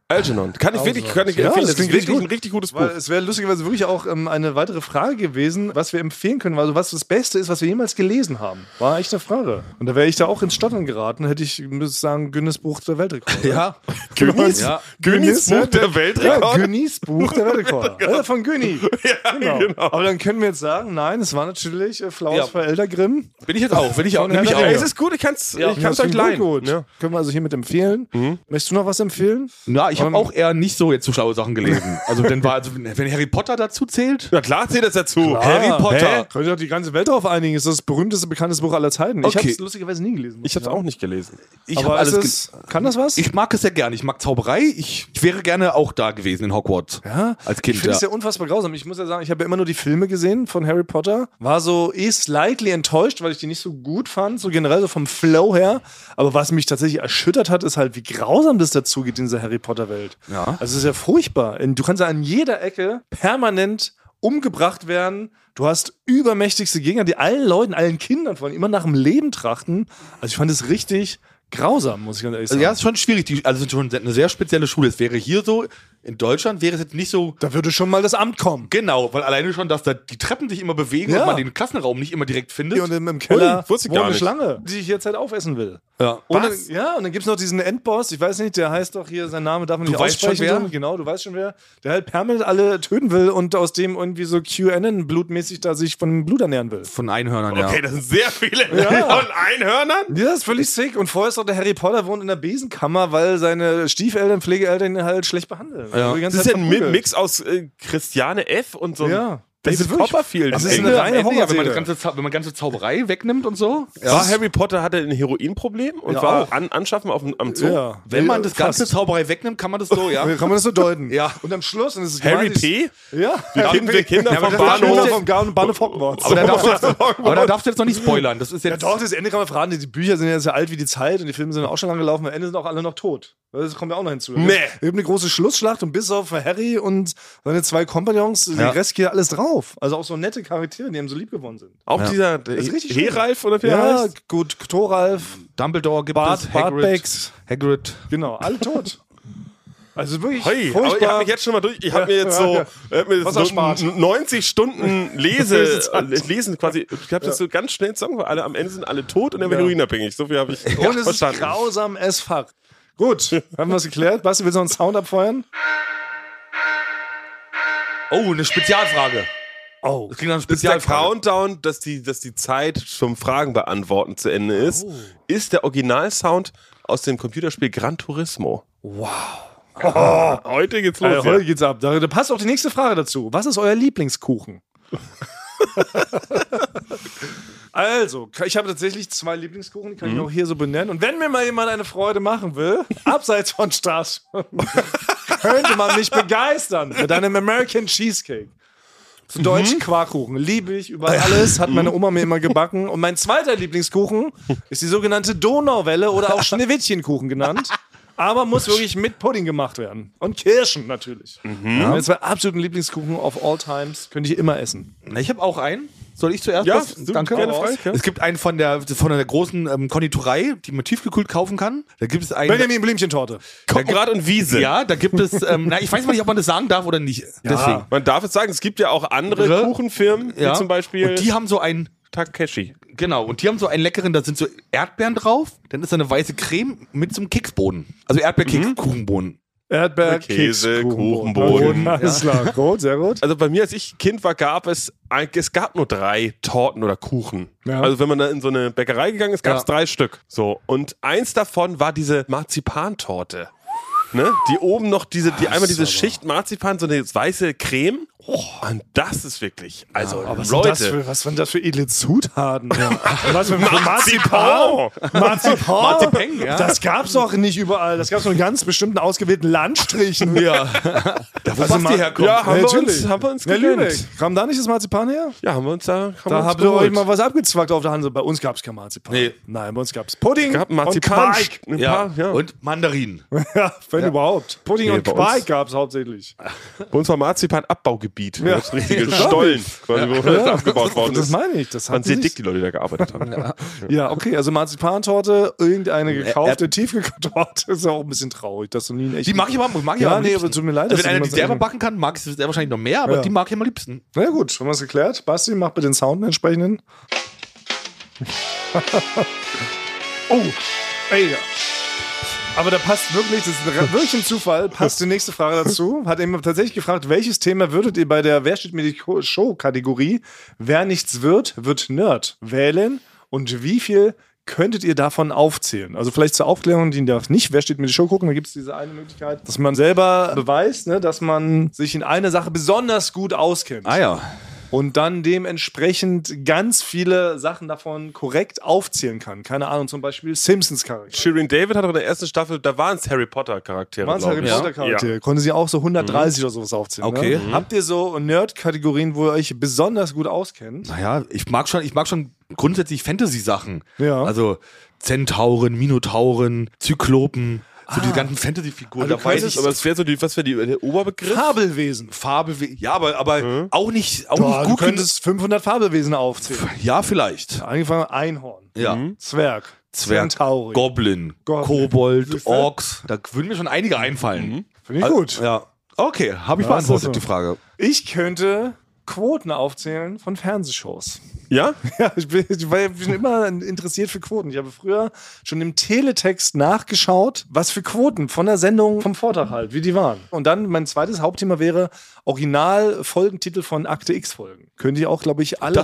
Algernon. Kann ich wirklich, Ja, empfehlen. das Das klingt ist richtig wirklich gut. ein richtig gutes Buch. Weil es wäre lustigerweise wirklich auch eine weitere Frage gewesen, was wir empfehlen können, also was das Beste ist, was wir jemals gelesen haben. War echt eine Frage. Und da wäre ich da auch ins Stottern geraten, hätte ich, müsste ich sagen, Guinness Buch der Weltrekorde. Ja. Günnis? Ja. Günnis Buch der Weltrekorde? Ja, Guinness Buch der Weltrekorde. Von Günni. Ja, genau. Aber dann können wir jetzt sagen, nein, es war natürlich Flaus Ja. für Elder Grimm. Bin ich jetzt auch. Nehme ich Herr auch. der Ja, Ringe. es ist gut, ich kann es Das euch klingt leihen. gut. Ja. Können wir also hiermit empfehlen. Möchtest du noch was empfehlen? Ja, ich habe auch eher nicht so jetzt so schlaue Sachen gelesen. Also, wenn Harry Potter dazu zählt. Na klar, zählt das dazu. Harry Potter. Könnt ihr doch die ganze Welt darauf einigen. Ist das berühmteste, bekannteste Buch aller Zeiten. Ich Okay. habe es lustigerweise nie gelesen. Ich habe es auch nicht gelesen. Ich Aber habe alles kann das was? Ich mag es sehr gerne. Ich mag Zauberei. Ich wäre gerne auch da gewesen in Hogwarts. Ja, Als Kind. Ich finde es ja unfassbar grausam. Ich muss ja sagen, ich habe ja immer nur die Filme gesehen von Harry Potter. War so slightly enttäuscht, weil ich die nicht so gut fand, so generell so vom Flow her. Aber was mich tatsächlich erschüttert hat, ist halt, wie grausam das dazu geht in dieser Harry Potter Welt. Ja. Also es ist ja furchtbar. Du kannst ja an jeder Ecke permanent umgebracht werden. Du hast übermächtigste Gegner, die allen Leuten, allen Kindern vor allem immer nach dem Leben trachten. Also ich fand es richtig grausam, muss ich ganz ehrlich sagen. Ja, ist schon schwierig. Also es ist schon eine sehr spezielle Schule. Es wäre hier so, in Deutschland wäre es jetzt nicht so. Da würde schon mal das Amt kommen. Genau, weil alleine schon, dass da die Treppen sich immer bewegen Ja. und man den Klassenraum nicht immer direkt findet. Und im Keller Ui, wusste ich wohnt gar eine nicht. Schlange, die ich jetzt halt aufessen will. Ja. Und Was? dann gibt es noch diesen Endboss, ich weiß nicht, der heißt doch hier, sein Name darf man nicht weißt schon, aussprechen. wer? Genau, du weißt schon wer. Der halt permanent alle töten will und aus dem irgendwie so QAnon-blutmäßig da sich von dem Blut ernähren will. Von Einhörnern, ja. Okay, das sind sehr viele Ja. von Einhörnern. Ja, das ist völlig sick. Und vorher ist doch der Harry Potter wohnt in der Besenkammer, weil seine Stiefeltern, Pflegeeltern ihn halt schlecht behandeln. Ja. Die ganze Das ist ja Zeit ein verprügelt. Mix aus Christiane F. und so. Ja. Das Ey, ist wirklich- Copperfield. Das am ist Ende. eine reine Ja, wenn man, Horrorserie. wenn man ganze Zauberei wegnimmt und so. War Harry Potter, hatte ein Heroinproblem und Ja, war auch. anschaffen am Zoo. Ja. Wenn man das ganze Fast. Zauberei wegnimmt, kann man das so, ja. Kann man das so deuten? Ja. Und am Schluss, und das ist Harry gewaltig- P. Ja. Wir Kinder aber vom das war Bahnhof. schon- vom Bahnhof Hogwarts. Aber da darfst du jetzt noch nicht spoilern. Das ist Ja jetzt. doch, das Ende kann man verraten. Die Bücher sind ja sehr alt wie die Zeit und die Filme sind auch schon lange gelaufen. Am Ende sind auch alle noch tot. Das kommt ja auch noch hinzu. Nee. Es gibt eine große Schlussschlacht und bis auf Harry und seine zwei Kompagnons, Ja. der Rest geht alles drauf. Also auch so nette Charaktere, die einem so lieb geworden sind. Auch dieser ist richtig schön. Heralf oder wie er Ja, heißt? gut, Thoralf, Dumbledore gibt Bart, es, Bartbacks, Hagrid. genau, alle tot. Also wirklich Hey, aber ich furchtbar. habe mich jetzt schon mal durch. Ich habe mir jetzt so, hab mir jetzt Was so erspart. 90 Stunden lesen quasi. Ich habe das so ganz schnell zusammen, alle am Ende sind alle tot und er wird Ja. heroinabhängig. So viel habe ich Und es ist verstanden. grausam as fuck. Gut, haben wir es geklärt. Basti, willst du noch einen Sound abfeuern? Oh, eine Spezialfrage. Oh. Das klingt nach einer Das ist der Spezialfrage. Countdown, dass die Zeit zum Fragen beantworten zu Ende ist, ist der Originalsound aus dem Computerspiel Gran Turismo. Wow. Heute geht's los. Heute geht's ab. Da passt auch die nächste Frage dazu. Was ist euer Lieblingskuchen? Also, ich habe tatsächlich 2 Lieblingskuchen, die kann ich auch hier so benennen. Und wenn mir mal jemand eine Freude machen will, abseits von Stars, könnte man mich begeistern mit einem American Cheesecake. So deutschen Quarkkuchen. Liebe ich über alles, hat meine Oma mir immer gebacken. Und mein zweiter Lieblingskuchen ist die sogenannte Donauwelle oder auch Schneewittchenkuchen genannt. Aber muss wirklich mit Pudding gemacht werden. Und Kirschen natürlich. Meine 2 absoluten Lieblingskuchen of all times könnte ich immer essen. Na, ich habe auch einen. Soll ich zuerst? Ja, was? du, Danke. gerne, Frank, ja. Es gibt einen von der großen Konditorei, die man tiefgekühlt kaufen kann. Da gibt es einen. Benjamin Blümchentorte. Grad und Wiese. Ja, da gibt es. Na, ich weiß mal nicht, ob man das sagen darf oder nicht. Deswegen. Man darf es sagen, es gibt ja auch andere Andere? Kuchenfirmen, wie zum Beispiel Und die haben so einen. Takeshi. Genau, und die haben so einen leckeren, da sind so Erdbeeren drauf, dann ist da eine weiße Creme mit so einem Keksboden. Also Erdbeerkeks-Kuchenboden. Erdbeer, Käse, Keks, Kuchenboden. Alles klar, gut, sehr gut. Also bei mir, als ich Kind war, gab es nur 3 Torten oder Kuchen. Ja. Also wenn man da in so eine Bäckerei gegangen ist, gab es Ja. 3 Stück. So. Und eins davon war diese Marzipantorte. Ne? Die oben noch einmal diese Schicht Marzipan, so eine weiße Creme. Und das ist wirklich, also Leute. Was waren das für edle Zutaten? Was für Marzipan. Marzipan? Marzipan, ja. Das gab's doch nicht überall. Das gab's nur in ganz bestimmten ausgewählten Landstrichen. Ja. Da wo Basti herkommt. Ja, haben natürlich. wir uns Ja, gegönnt. Lübeck. Kam da nicht das Marzipan her? Ja, haben wir uns da Da habt ihr euch mal was abgezwackt auf der Hanse. Bei uns gab's kein Marzipan. Nee. Nein, bei uns gab's Pudding gab Marzipan. und Quark. Ein Ja. paar, ja. Und Mandarinen. Ja, wenn überhaupt. Pudding Nee, und bei uns- Quark gab's hauptsächlich. Bei uns war Marzipan Abbaugebiet. Gebiet. Ja. Das richtige Stollen, quasi, wo das abgebaut worden ist. Das meine ich. Das waren sehr dick, die Leute, die da gearbeitet haben. Ja, okay, also Marzipantorte, irgendeine gekaufte Tiefkühltorte ist ja auch ein bisschen traurig, dass du nie echt... Die mag ich aber nee, aber tut mir leid. Also wenn einer die selber backen kann, mag ich es wahrscheinlich noch mehr, aber die mag ich am liebsten. Na ja, gut, haben wir es geklärt. Basti, mach bitte den Sound entsprechenden. Oh, ey, aber da passt wirklich, das ist wirklich ein Zufall, passt die nächste Frage dazu. Hat jemand tatsächlich gefragt, welches Thema würdet ihr bei der Wer steht mir die Show-Kategorie Wer nichts wird Nerd wählen und wie viel könntet ihr davon aufzählen? Also vielleicht zur Aufklärung, die darf nicht Wer steht mir die Show gucken, da gibt es diese eine Möglichkeit, dass man selber beweist, ne, dass man sich in einer Sache besonders gut auskennt. Ah ja. Und dann dementsprechend ganz viele Sachen davon korrekt aufzählen kann. Keine Ahnung, zum Beispiel Simpsons-Charakter. Shirin David hat auch in der ersten Staffel, da waren es Harry Potter-Charaktere. Waren es Harry Potter-Charaktere? Konnte sie auch so 130 oder sowas aufzählen. Okay. Ne? Habt ihr so Nerd-Kategorien, wo ihr euch besonders gut auskennt? Naja, ich mag schon grundsätzlich Fantasy-Sachen. Ja. Also Zentauren, Minotauren, Zyklopen. So diese ganzen Fantasy-Figuren. Also da weiß ich, aber was wäre der Oberbegriff? Fabelwesen. Ja, aber auch nicht Doch, nicht du gut. könntest 500 Fabelwesen aufzählen. Ja, vielleicht. Angefangen Einhorn, Ja. Zwerg, Zentauri. Goblin, Kobold, Orks. Da würden mir schon einige einfallen. Finde ich gut. Ja. Okay, habe ich beantwortet, die Frage. Ich könnte Quoten aufzählen von Fernsehshows. Ja? Ja, ich bin schon immer interessiert für Quoten. Ich habe früher schon im Teletext nachgeschaut, was für Quoten von der Sendung vom Vortag halt, wie die waren. Und dann mein zweites Hauptthema wäre Original-Folgentitel von Akte X-Folgen. Könnte ich auch, glaube ich, alle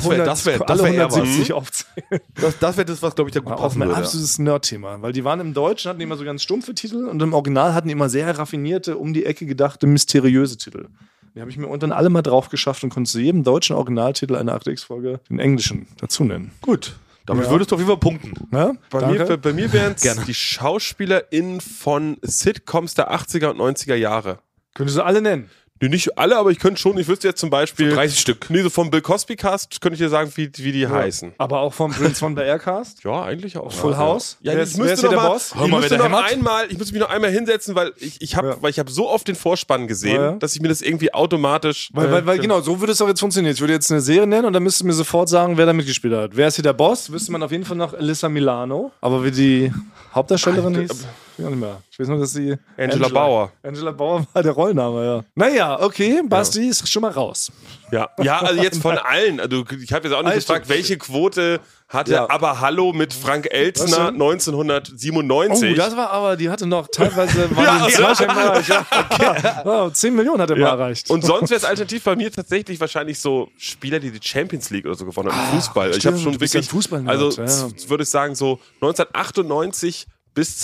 170 aufzählen. Das wäre das, was, glaube ich, da gut Auch passen mein würde. absolutes Nerd-Thema. Weil die waren im Deutschen, hatten die immer so ganz stumpfe Titel und im Original hatten die immer sehr raffinierte, um die Ecke gedachte, mysteriöse Titel. Die habe ich mir unten alle mal drauf geschafft und konnte zu jedem deutschen Originaltitel einer Akte X-Folge den englischen dazu nennen. Gut. Damit würdest du auf jeden Fall punkten. Ja? Bei mir wären es die SchauspielerInnen von Sitcoms der 80er und 90er Jahre. Könntest du alle nennen? Nee, nicht alle, aber ich könnte schon, ich wüsste jetzt zum Beispiel... 30 Stück. Nee, so vom Bill Cosby Cast könnte ich dir sagen, wie die heißen. Aber auch vom Prince von der Aircast? Ja, eigentlich auch. Full House? Ja, wer ist hier der Boss? Ich müsste mich noch einmal hinsetzen, weil ich habe so oft den Vorspann gesehen, dass ich mir das irgendwie automatisch... Weil genau, so würde es doch jetzt funktionieren. Ich würde jetzt eine Serie nennen und dann müsstest du mir sofort sagen, wer da mitgespielt hat. Wer ist hier der Boss? Wüsste man auf jeden Fall noch Alyssa Milano. Aber wie die Hauptdarstellerin hieß? Ich weiß nicht mehr. Ich weiß nur, dass sie... Angela Bauer. Angela Bauer war der Rollname, ja. Naja, okay, Basti ist schon mal raus. Ja, also jetzt von allen. Also ich habe jetzt auch nicht gefragt, welche Quote hatte aber Hallo mit Frank Elstner 1997. Oh, das war aber, die hatte noch teilweise... Wow, 10 Millionen hat er mal erreicht. Und sonst wäre es alternativ bei mir tatsächlich wahrscheinlich so Spieler, die Champions League oder so gewonnen haben im Fußball. Stimmt, ich habe schon du bist ja wirklich... Fußball Also würde ich sagen so 1998... bis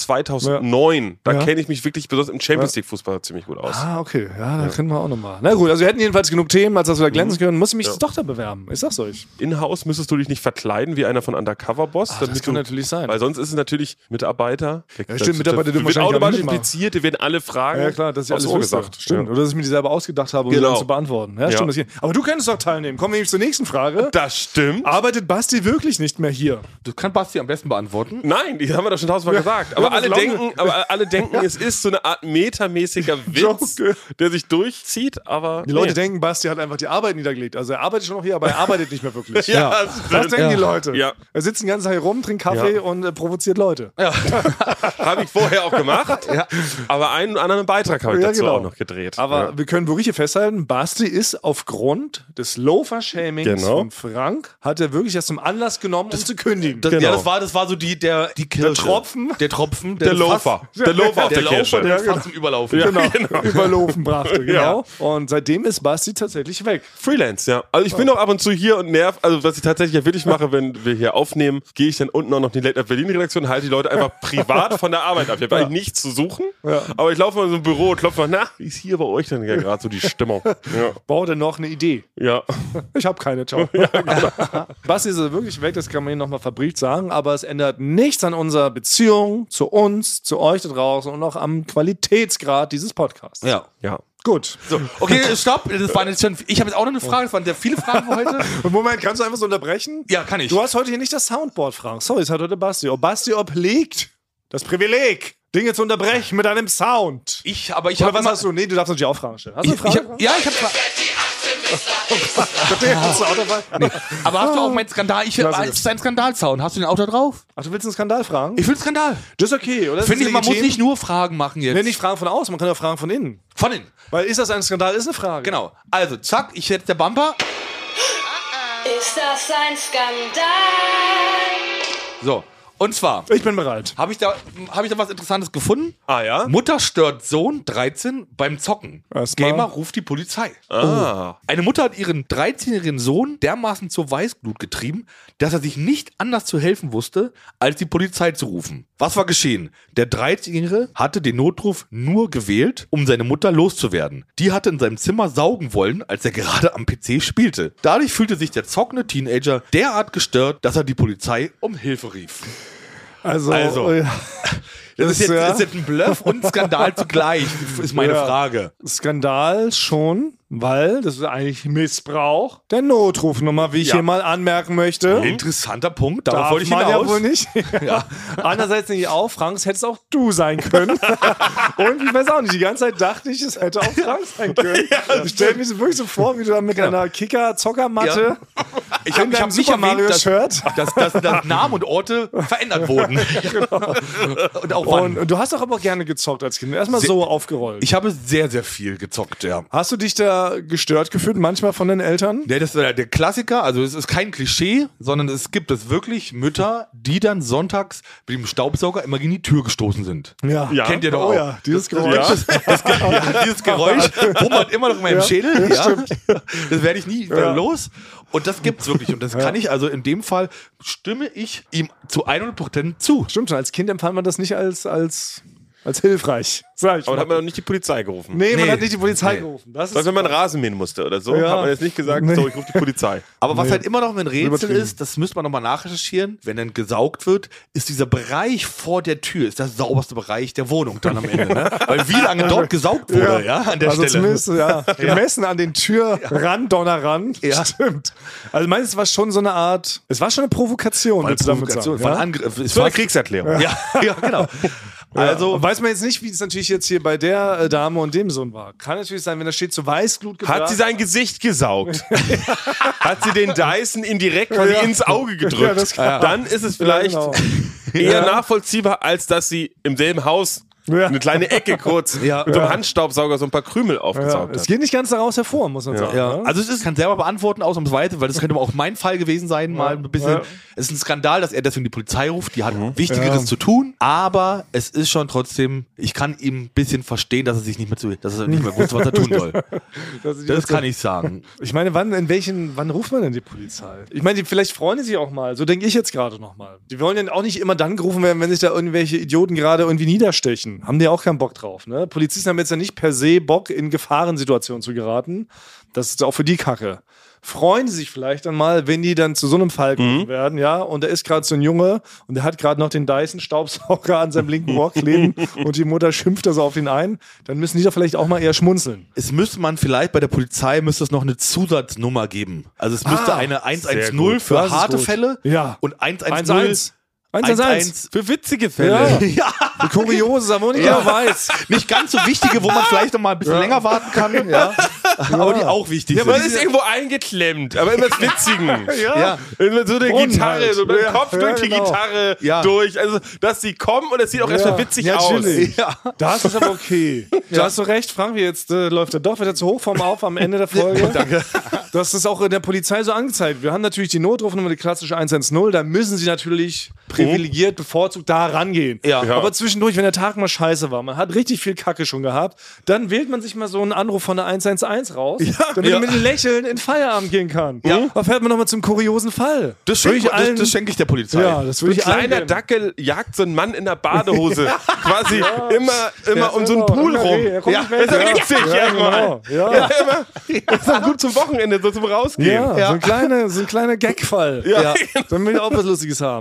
2009. Da kenne ich mich wirklich besonders im Champions League Fußball ziemlich gut aus. Ah, okay. Ja, da können wir auch nochmal. Na gut, also wir hätten jedenfalls genug Themen, als dass wir da glänzen können. Muss ich mich doch da bewerben. Ich sag's euch. In-house müsstest du dich nicht verkleiden wie einer von Undercover Boss. Das kann natürlich sein. Weil sonst ist es natürlich Mitarbeiter. Ja, stimmt, Mitarbeiter dürfen wird wahrscheinlich automatisch auch nicht impliziert, die werden alle fragen. Ja, klar, das ist ja alles gesagt. Stimmt. Oder dass ich mir die selber ausgedacht habe, um die dann zu beantworten. Ja, stimmt. Aber du könntest doch teilnehmen. Kommen wir nämlich zur nächsten Frage. Das stimmt. Arbeitet Basti wirklich nicht mehr hier? Das kann Basti am besten beantworten. Nein, die haben wir doch schon tausendmal gesagt. Aber alle denken, es ist so eine Art metamäßiger Witz, der sich durchzieht, aber... Die Leute denken, Basti hat einfach die Arbeit niedergelegt. Also er arbeitet schon noch hier, aber er arbeitet nicht mehr wirklich. Das denken die Leute. Ja. Er sitzt den ganzen Tag hier rum, trinkt Kaffee und provoziert Leute. Ja. Habe ich vorher auch gemacht, aber einen anderen Beitrag habe ich dazu auch noch gedreht. Aber wir können wirklich hier festhalten, Basti ist aufgrund des Loafer-Shamings von Frank, hat er wirklich das zum Anlass genommen, um zu kündigen. Ja, das war so die Kirsche. Der Tropfen. Der Loafer. Der Loafer auf der Kirsche. Der fast zum Überlaufen. Ja, genau. Überlaufen brachte, genau. Und seitdem ist Basti tatsächlich weg. Freelance, ja. Also ich bin auch ab und zu hier und nerv, also was ich tatsächlich ja wirklich mache, wenn wir hier aufnehmen, gehe ich dann unten auch noch in die Late Night Berlin Redaktion, halte die Leute einfach privat von der Arbeit ab. Ich habe eigentlich nichts zu suchen, aber ich laufe mal in so ein Büro und klopfe mal, wie ist hier bei euch denn ja gerade so die Stimmung? Ja. Baut er noch eine Idee? Ja. Ich habe keine, ciao. Ja, genau. Basti ist wirklich weg, das kann man Ihnen nochmal verbrieft sagen, aber es ändert nichts an unserer Beziehung zu uns, zu euch da draußen und auch am Qualitätsgrad dieses Podcasts. Ja. Gut. So, okay, stopp. Das waren jetzt schon, ich habe jetzt auch noch eine Frage. Das waren sehr viele Fragen für heute. Moment, kannst du einfach so unterbrechen? Ja, kann ich. Du hast heute hier nicht das Soundboard, Frank. Sorry, es hat heute Basti. Basti obliegt das Privileg, Dinge zu unterbrechen mit einem Sound. Ich habe was hast du? Nee, du darfst natürlich auch Fragen stellen. Hast du eine Frage? Ich habe Hast du Auto dabei? Aber hast du auch meinen Skandal? Ich will einen Skandalzaun. Hast du den Auto drauf? Ach, du willst einen Skandal fragen? Ich will Skandal. Das ist okay, oder? Finde ich, man muss nicht nur Fragen machen jetzt. Nee, nicht Fragen von außen, man kann ja Fragen von innen. Von innen. Weil ist das ein Skandal, ist eine Frage. Genau. Also, zack, ich hätte der Bumper. Ist das ein Skandal? So. Und zwar Ich bin bereit. habe ich da was Interessantes gefunden. Ah ja? Mutter stört Sohn 13 beim Zocken. Erstmal. Gamer ruft die Polizei. Ah. Eine Mutter hat ihren 13-jährigen Sohn dermaßen zur Weißglut getrieben, dass er sich nicht anders zu helfen wusste, als die Polizei zu rufen. Was war geschehen? Der 13-Jährige hatte den Notruf nur gewählt, um seine Mutter loszuwerden. Die hatte in seinem Zimmer saugen wollen, als er gerade am PC spielte. Dadurch fühlte sich der zockende Teenager derart gestört, dass er die Polizei um Hilfe rief. Also. Das ist jetzt ein Bluff und ein Skandal zugleich, ist meine Ja. Frage. Skandal schon, weil das ist eigentlich Missbrauch der Notrufnummer, wie ich Ja. hier mal anmerken möchte. Interessanter Punkt, darauf Darf wollte ich man hinaus. ja wohl nicht. Ja. Andererseits denke ich auch, Franks hätte es auch du sein können. Und ich weiß auch nicht, die ganze Zeit dachte ich, es hätte auch Frank sein können. Ich stelle mir so wirklich so vor, wie du da mit einer Kicker-Zockermatte Ich habe deinem nicht Super erwähnt, dass, Mario-Shirt. dass Namen und Orte verändert wurden. Und auch wann. Und du hast doch aber auch gerne gezockt als Kind. Erstmal so aufgerollt. Ich habe sehr, sehr viel gezockt, ja. Hast du dich da gestört gefühlt, manchmal von den Eltern? Ja, das ist der Klassiker, also es ist kein Klischee, sondern es gibt es wirklich Mütter, die dann sonntags mit dem Staubsauger immer gegen die Tür gestoßen sind. Ja. Kennt ihr doch Oh auch. ja, dieses Geräusch. Ja, dieses Geräusch wummert immer noch in meinem Schädel. Ja. Das werde ich nie wieder los. Und das gibt's wirklich. Und das kann ich, also in dem Fall stimme ich ihm zu 100% zu. Stimmt schon, als Kind empfand man das nicht als hilfreich, sag ich Aber mal. dann hat man noch nicht die Polizei gerufen. Nee, man Nee. hat nicht die Polizei Nee. gerufen. Das Weil ist wenn man Rasen mähen musste oder so, Ja. hat man jetzt nicht gesagt, Nee. so, ich rufe die Polizei. Aber was halt immer noch ein Rätsel Übertrieben. ist, das müsste man nochmal nachrecherchieren, wenn dann gesaugt wird, ist dieser Bereich vor der Tür, ist der sauberste Bereich der Wohnung dann am Ende. Ne? Weil wie lange dort gesaugt wurde, ja, an der also Stelle. zumindest, gemessen an den Türrand-Donnerrand. Ja. Stimmt. Also meinst du, es war schon so eine Art, es war schon eine Provokation. willst du damit Provokation, sagen, von ja? Angriff. Es So eine war Kriegserklärung. ja, ja, genau. Also, Und weiß man jetzt nicht, wie es natürlich jetzt hier bei der Dame und dem Sohn war. Kann natürlich sein, wenn da steht, zu Weißglut gebracht. Hat sie sein Gesicht gesaugt? Hat sie den Dyson indirekt quasi Ja. ins Auge gedrückt? Ja, das kann- Dann ist es vielleicht genau. eher nachvollziehbar, als dass sie im selben Haus Ja. eine kleine Ecke kurz mit so einem Handstaubsauger so ein paar Krümel Ja, aufgesaugt es hat. geht nicht ganz daraus hervor, muss man sagen. ja. Ne? Also ich kann selber beantworten, ausnahmsweise, weil das könnte auch mein Fall gewesen sein, mal ein bisschen. Ja. Es ist ein Skandal, dass er deswegen die Polizei ruft, die hat Wichtigeres zu tun, aber es ist schon trotzdem, ich kann ihm ein bisschen verstehen, dass er sich nicht mehr wusste, was er tun soll. Das kann ich sagen. Ich meine, wann ruft man denn die Polizei? Ich meine, vielleicht freuen die sich auch mal. So denke ich jetzt gerade nochmal. Die wollen ja auch nicht immer dann gerufen werden, wenn sich da irgendwelche Idioten gerade irgendwie niederstechen. Haben die auch keinen Bock drauf, ne? Polizisten haben jetzt ja nicht per se Bock, in Gefahrensituationen zu geraten. Das ist auch für die Kacke. Freuen sie sich vielleicht dann mal, wenn die dann zu so einem Fall gerufen werden, ja, und da ist gerade so ein Junge und der hat gerade noch den Dyson-Staubsauger an seinem linken Rock kleben und die Mutter schimpft da so auf ihn ein, dann müssen die doch vielleicht auch mal eher schmunzeln. Es müsste man vielleicht bei der Polizei müsste es noch eine Zusatznummer geben. Also es müsste eine sehr 110 gut. für Das ist harte gut. Fälle Ja. und 110 111. 111. Für witzige Fälle. Ja. Für Kuriose, wo nicht genau weiß. nicht ganz so wichtige, wo man vielleicht noch mal ein bisschen länger warten kann, ja. Aber die auch wichtig Ja, man sind. ist irgendwo eingeklemmt, aber immer Witzigen. Ja. Immer so eine Brunnen Gitarre, halt. so mit dem Ja, Kopf ja, durch die genau. Gitarre Ja. durch. Also, dass sie kommen und es sieht auch erstmal witzig natürlich. aus. Ja. Das ist aber okay. Da hast du recht, Frank, jetzt läuft er doch wieder zu Hochform auf am Ende der Folge. Danke. Das ist auch in der Polizei so angezeigt. Wir haben natürlich die Notrufnummer, die klassische 110, da müssen sie natürlich privilegiert, bevorzugt da rangehen. Ja. Ja. Aber zwischendurch, wenn der Tag mal scheiße war, man hat richtig viel Kacke schon gehabt, dann wählt man sich mal so einen Anruf von der 111 raus, damit Ja. man mit einem Lächeln in Feierabend gehen kann. Ja. Da fährt man nochmal zum kuriosen Fall. Das Würde schenke ich allen- das schenke ich der Polizei. Ja, das So würde ein ich allen kleiner gönnen. Dackel jagt so einen Mann in der Badehose quasi immer um so einen Pool rum. Er kommt nicht Das weg. ist doch witzig, ja, genau. Ja. Ja, immer. Das ist doch gut zum Wochenende, so zum Rausgehen. Ja, so ein kleiner Gagfall. Ja. Dann will ich auch was Lustiges haben. Ja.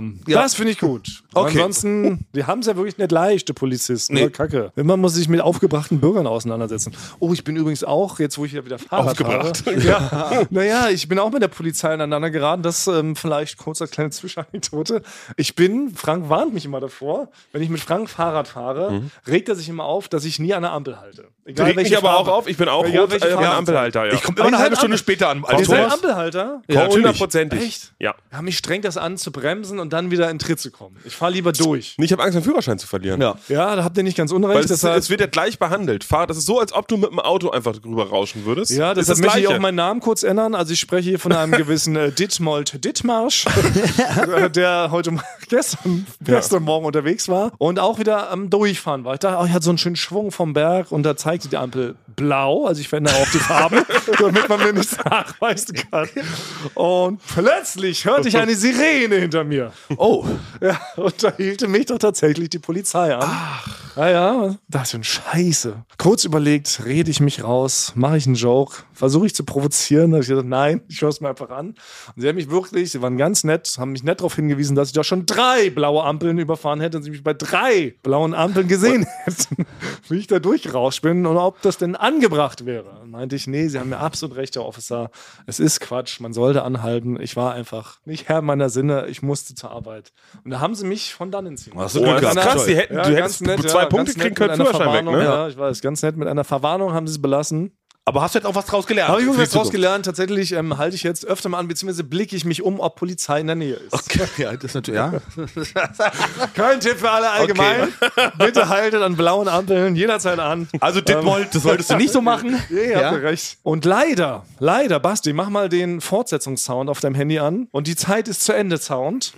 Das finde ich gut. Okay. Ansonsten, die haben es ja wirklich nicht leicht, die Polizisten. Nee. Kacke. Immer muss sich mit aufgebrachten Bürgern auseinandersetzen. Oh, ich bin übrigens auch, jetzt wo ich ja wieder Fahrrad fahre. Ja. Naja, ich bin auch mit der Polizei aneinander geraten. Das vielleicht kurz als kleine Zwischenanekdote. Frank warnt mich immer davor, wenn ich mit Frank Fahrrad fahre, regt er sich immer auf, dass ich nie an der Ampel halte. Egal, regt mich aber auch auf, ich bin auch rot an der Ampelhalter. Ja. Ich komme immer eine halbe Stunde später an. Ihr seid Ampelhalter? Ja, 100%. Echt? Ja. Mich strengt das an, zu bremsen und dann wieder in Tritt zu kommen. Ich fahre lieber durch. Ich habe Angst, meinen Führerschein zu verlieren. Ja, da habt ihr nicht ganz unrecht. Weil es wird ja gleich behandelt. Das ist so, als ob du mit dem Auto einfach drüber rauschen würdest. Ja, deshalb möchte ich auch meinen Namen kurz ändern. Also ich spreche hier von einem gewissen Dittmold Dittmarsch, der gestern Morgen unterwegs war und auch wieder am Durchfahren war. Ich dachte, ich hatte so einen schönen Schwung vom Berg und da zeigte die Ampel blau. Also ich verändere auch die Farbe, damit man mir nichts nachweisen kann. Und plötzlich hörte ich eine Sirene hinter mir. Oh. Ja, und da hielte mich doch tatsächlich die Polizei an. Ach. Ja, das ist ein Scheiße. Kurz überlegt, rede ich mich raus, mache ich einen Joke, versuche ich zu provozieren. Da habe ich gesagt, nein, ich höre es mir einfach an. Und sie waren ganz nett, haben mich nett darauf hingewiesen, dass ich doch schon 3 blaue Ampeln überfahren hätte und sie mich bei 3 blauen Ampeln gesehen hätten, wie ich da durchgerauscht bin und ob das denn angebracht wäre. Dann meinte ich, nee, sie haben mir absolut recht, Herr Officer. Es ist Quatsch, man sollte anhalten. Ich war einfach nicht Herr meiner Sinne, ich musste zur Arbeit. Und da haben sie mich von dannen ziehen. Das ist krass, du hättest 2 Punkte kriegen können, Führerschein weg, ne? Ja, ich weiß, ganz nett. Mit einer Verwarnung haben sie es belassen. Aber hast du jetzt auch was draus gelernt? Habe ich was draus gelernt. Tatsächlich halte ich jetzt öfter mal an, beziehungsweise blicke ich mich um, ob Polizei in der Nähe ist. Okay, ja, das ist natürlich, ja. Kein Tipp für alle allgemein. Okay. Bitte haltet an blauen Ampeln jederzeit an. Also Dittmold, das solltest du nicht so machen. Ja, habt ihr recht. Und leider, Basti, mach mal den Fortsetzungssound auf deinem Handy an. Und die Zeit ist zu Ende Sound.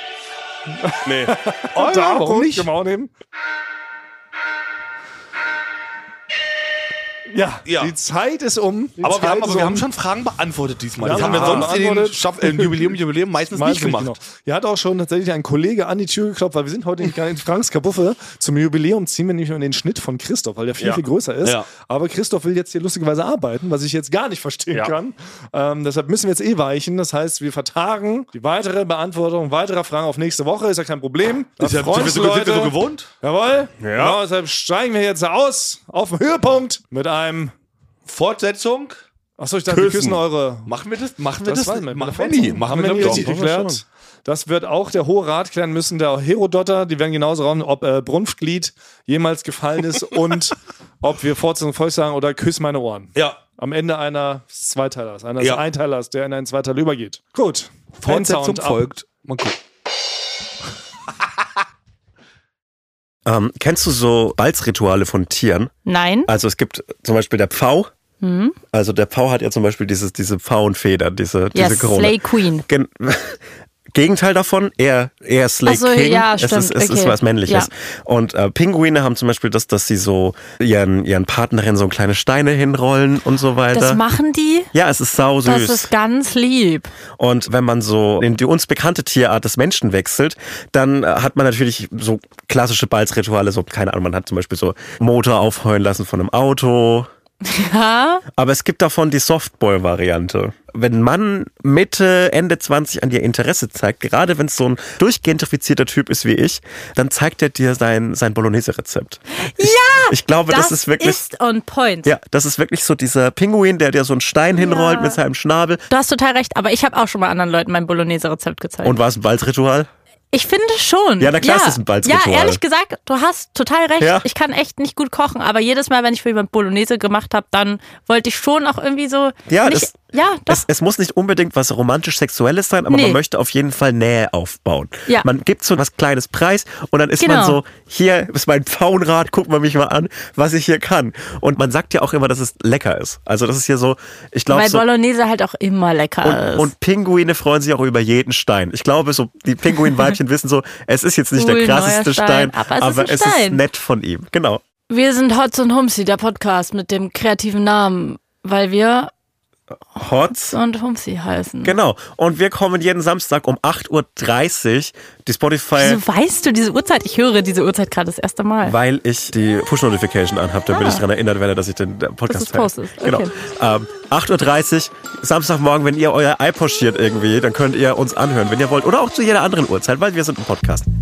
Nee. Oh, ja, warum nicht? Genau nehmen. Ja, die Zeit ist um. Aber wir haben schon Fragen beantwortet diesmal. Das haben wir sonst in Jubiläum meistens nicht gemacht. Genau. Hier hat auch schon tatsächlich ein Kollege an die Tür geklopft, weil wir sind heute nicht in Franks Kabuffe. Zum Jubiläum ziehen wir nämlich in den Schnitt von Christoph, weil der viel größer ist. Ja. Aber Christoph will jetzt hier lustigerweise arbeiten, was ich jetzt gar nicht verstehen kann. Deshalb müssen wir jetzt weichen. Das heißt, wir vertagen die weitere Beantwortung weiterer Fragen auf nächste Woche. Ist ja kein Problem. Sind wir so gewohnt? Jawohl. Ja. Genau, deshalb steigen wir jetzt aus auf den Höhepunkt mit einem Fortsetzung. Achso, ich dachte, wir küssen eure. Machen wir das? Machen wir nie richtig geklärt. Das wird auch der Hohe Rat klären müssen, der Herodotter. Die werden genauso rauen, ob Brunftglied jemals gefallen ist und ob wir Fortsetzung voll sagen oder Küss meine Ohren. Ja. Am Ende eines Zweiteilers, eines Einteilers, der in einen Zweiteiler übergeht. Gut. Fortsetzung folgt. Mal gucken. Kennst du so Balzrituale von Tieren? Nein. Also es gibt zum Beispiel der Pfau. Also der Pfau hat ja zum Beispiel diese Pfauenfedern, diese Krone. Slay Queen. Gegenteil davon, eher Slay King. Ja, es ist was Männliches. Ja. Und Pinguine haben zum Beispiel das, dass sie so ihren Partnerinnen so kleine Steine hinrollen und so weiter. Das machen die? Ja, es ist sausüß. Das ist ganz lieb. Und wenn man so in die uns bekannte Tierart des Menschen wechselt, dann hat man natürlich so klassische Balzrituale, so keine Ahnung, man hat zum Beispiel so Motor aufheulen lassen von einem Auto. Ja. Aber es gibt davon die Softball-Variante. Wenn ein Mann Mitte, Ende 20 an dir Interesse zeigt, gerade wenn es so ein durchgentrifizierter Typ ist wie ich, dann zeigt er dir sein Bolognese-Rezept. Ich glaube, das ist wirklich... Das ist on point. Ja, das ist wirklich so dieser Pinguin, der dir so einen Stein hinrollt mit seinem Schnabel. Du hast total recht, aber ich habe auch schon mal anderen Leuten mein Bolognese-Rezept gezeigt. Und war es ein Balzritual? Ich finde schon. Ja, na klar, ist das ein Balzritual. Ja, ehrlich gesagt, du hast total recht. Ja. Ich kann echt nicht gut kochen, aber jedes Mal, wenn ich für jemand Bolognese gemacht habe, dann wollte ich schon auch irgendwie so... Ja, nicht, es muss nicht unbedingt was romantisch-sexuelles sein, aber man möchte auf jeden Fall Nähe aufbauen. Ja. Man gibt so was Kleines preis und dann ist man so, hier ist mein Pfauenrad, guck mal mich mal an, was ich hier kann. Und man sagt ja auch immer, dass es lecker ist. Also das ist hier so, ich glaube weil Bolognese halt auch immer lecker ist. Und Pinguine freuen sich auch über jeden Stein. Ich glaube, so die Pinguinweibchen wissen so, es ist jetzt nicht der krasseste Stein, aber es ist nett von ihm. Genau. Wir sind Hotz und Humsi, der Podcast mit dem kreativen Namen, weil wir Hotz und Humsi heißen. Genau. Und wir kommen jeden Samstag um 8.30 Uhr. Die Spotify... Wieso weißt du diese Uhrzeit? Ich höre diese Uhrzeit gerade das erste Mal. Weil ich die Push-Notification anhabe, damit ich daran erinnert werde, dass ich den Podcast postest. Genau. Okay. 8.30 Uhr, Samstagmorgen, wenn ihr euer iPod schiert irgendwie, dann könnt ihr uns anhören, wenn ihr wollt. Oder auch zu jeder anderen Uhrzeit, weil wir sind ein Podcast.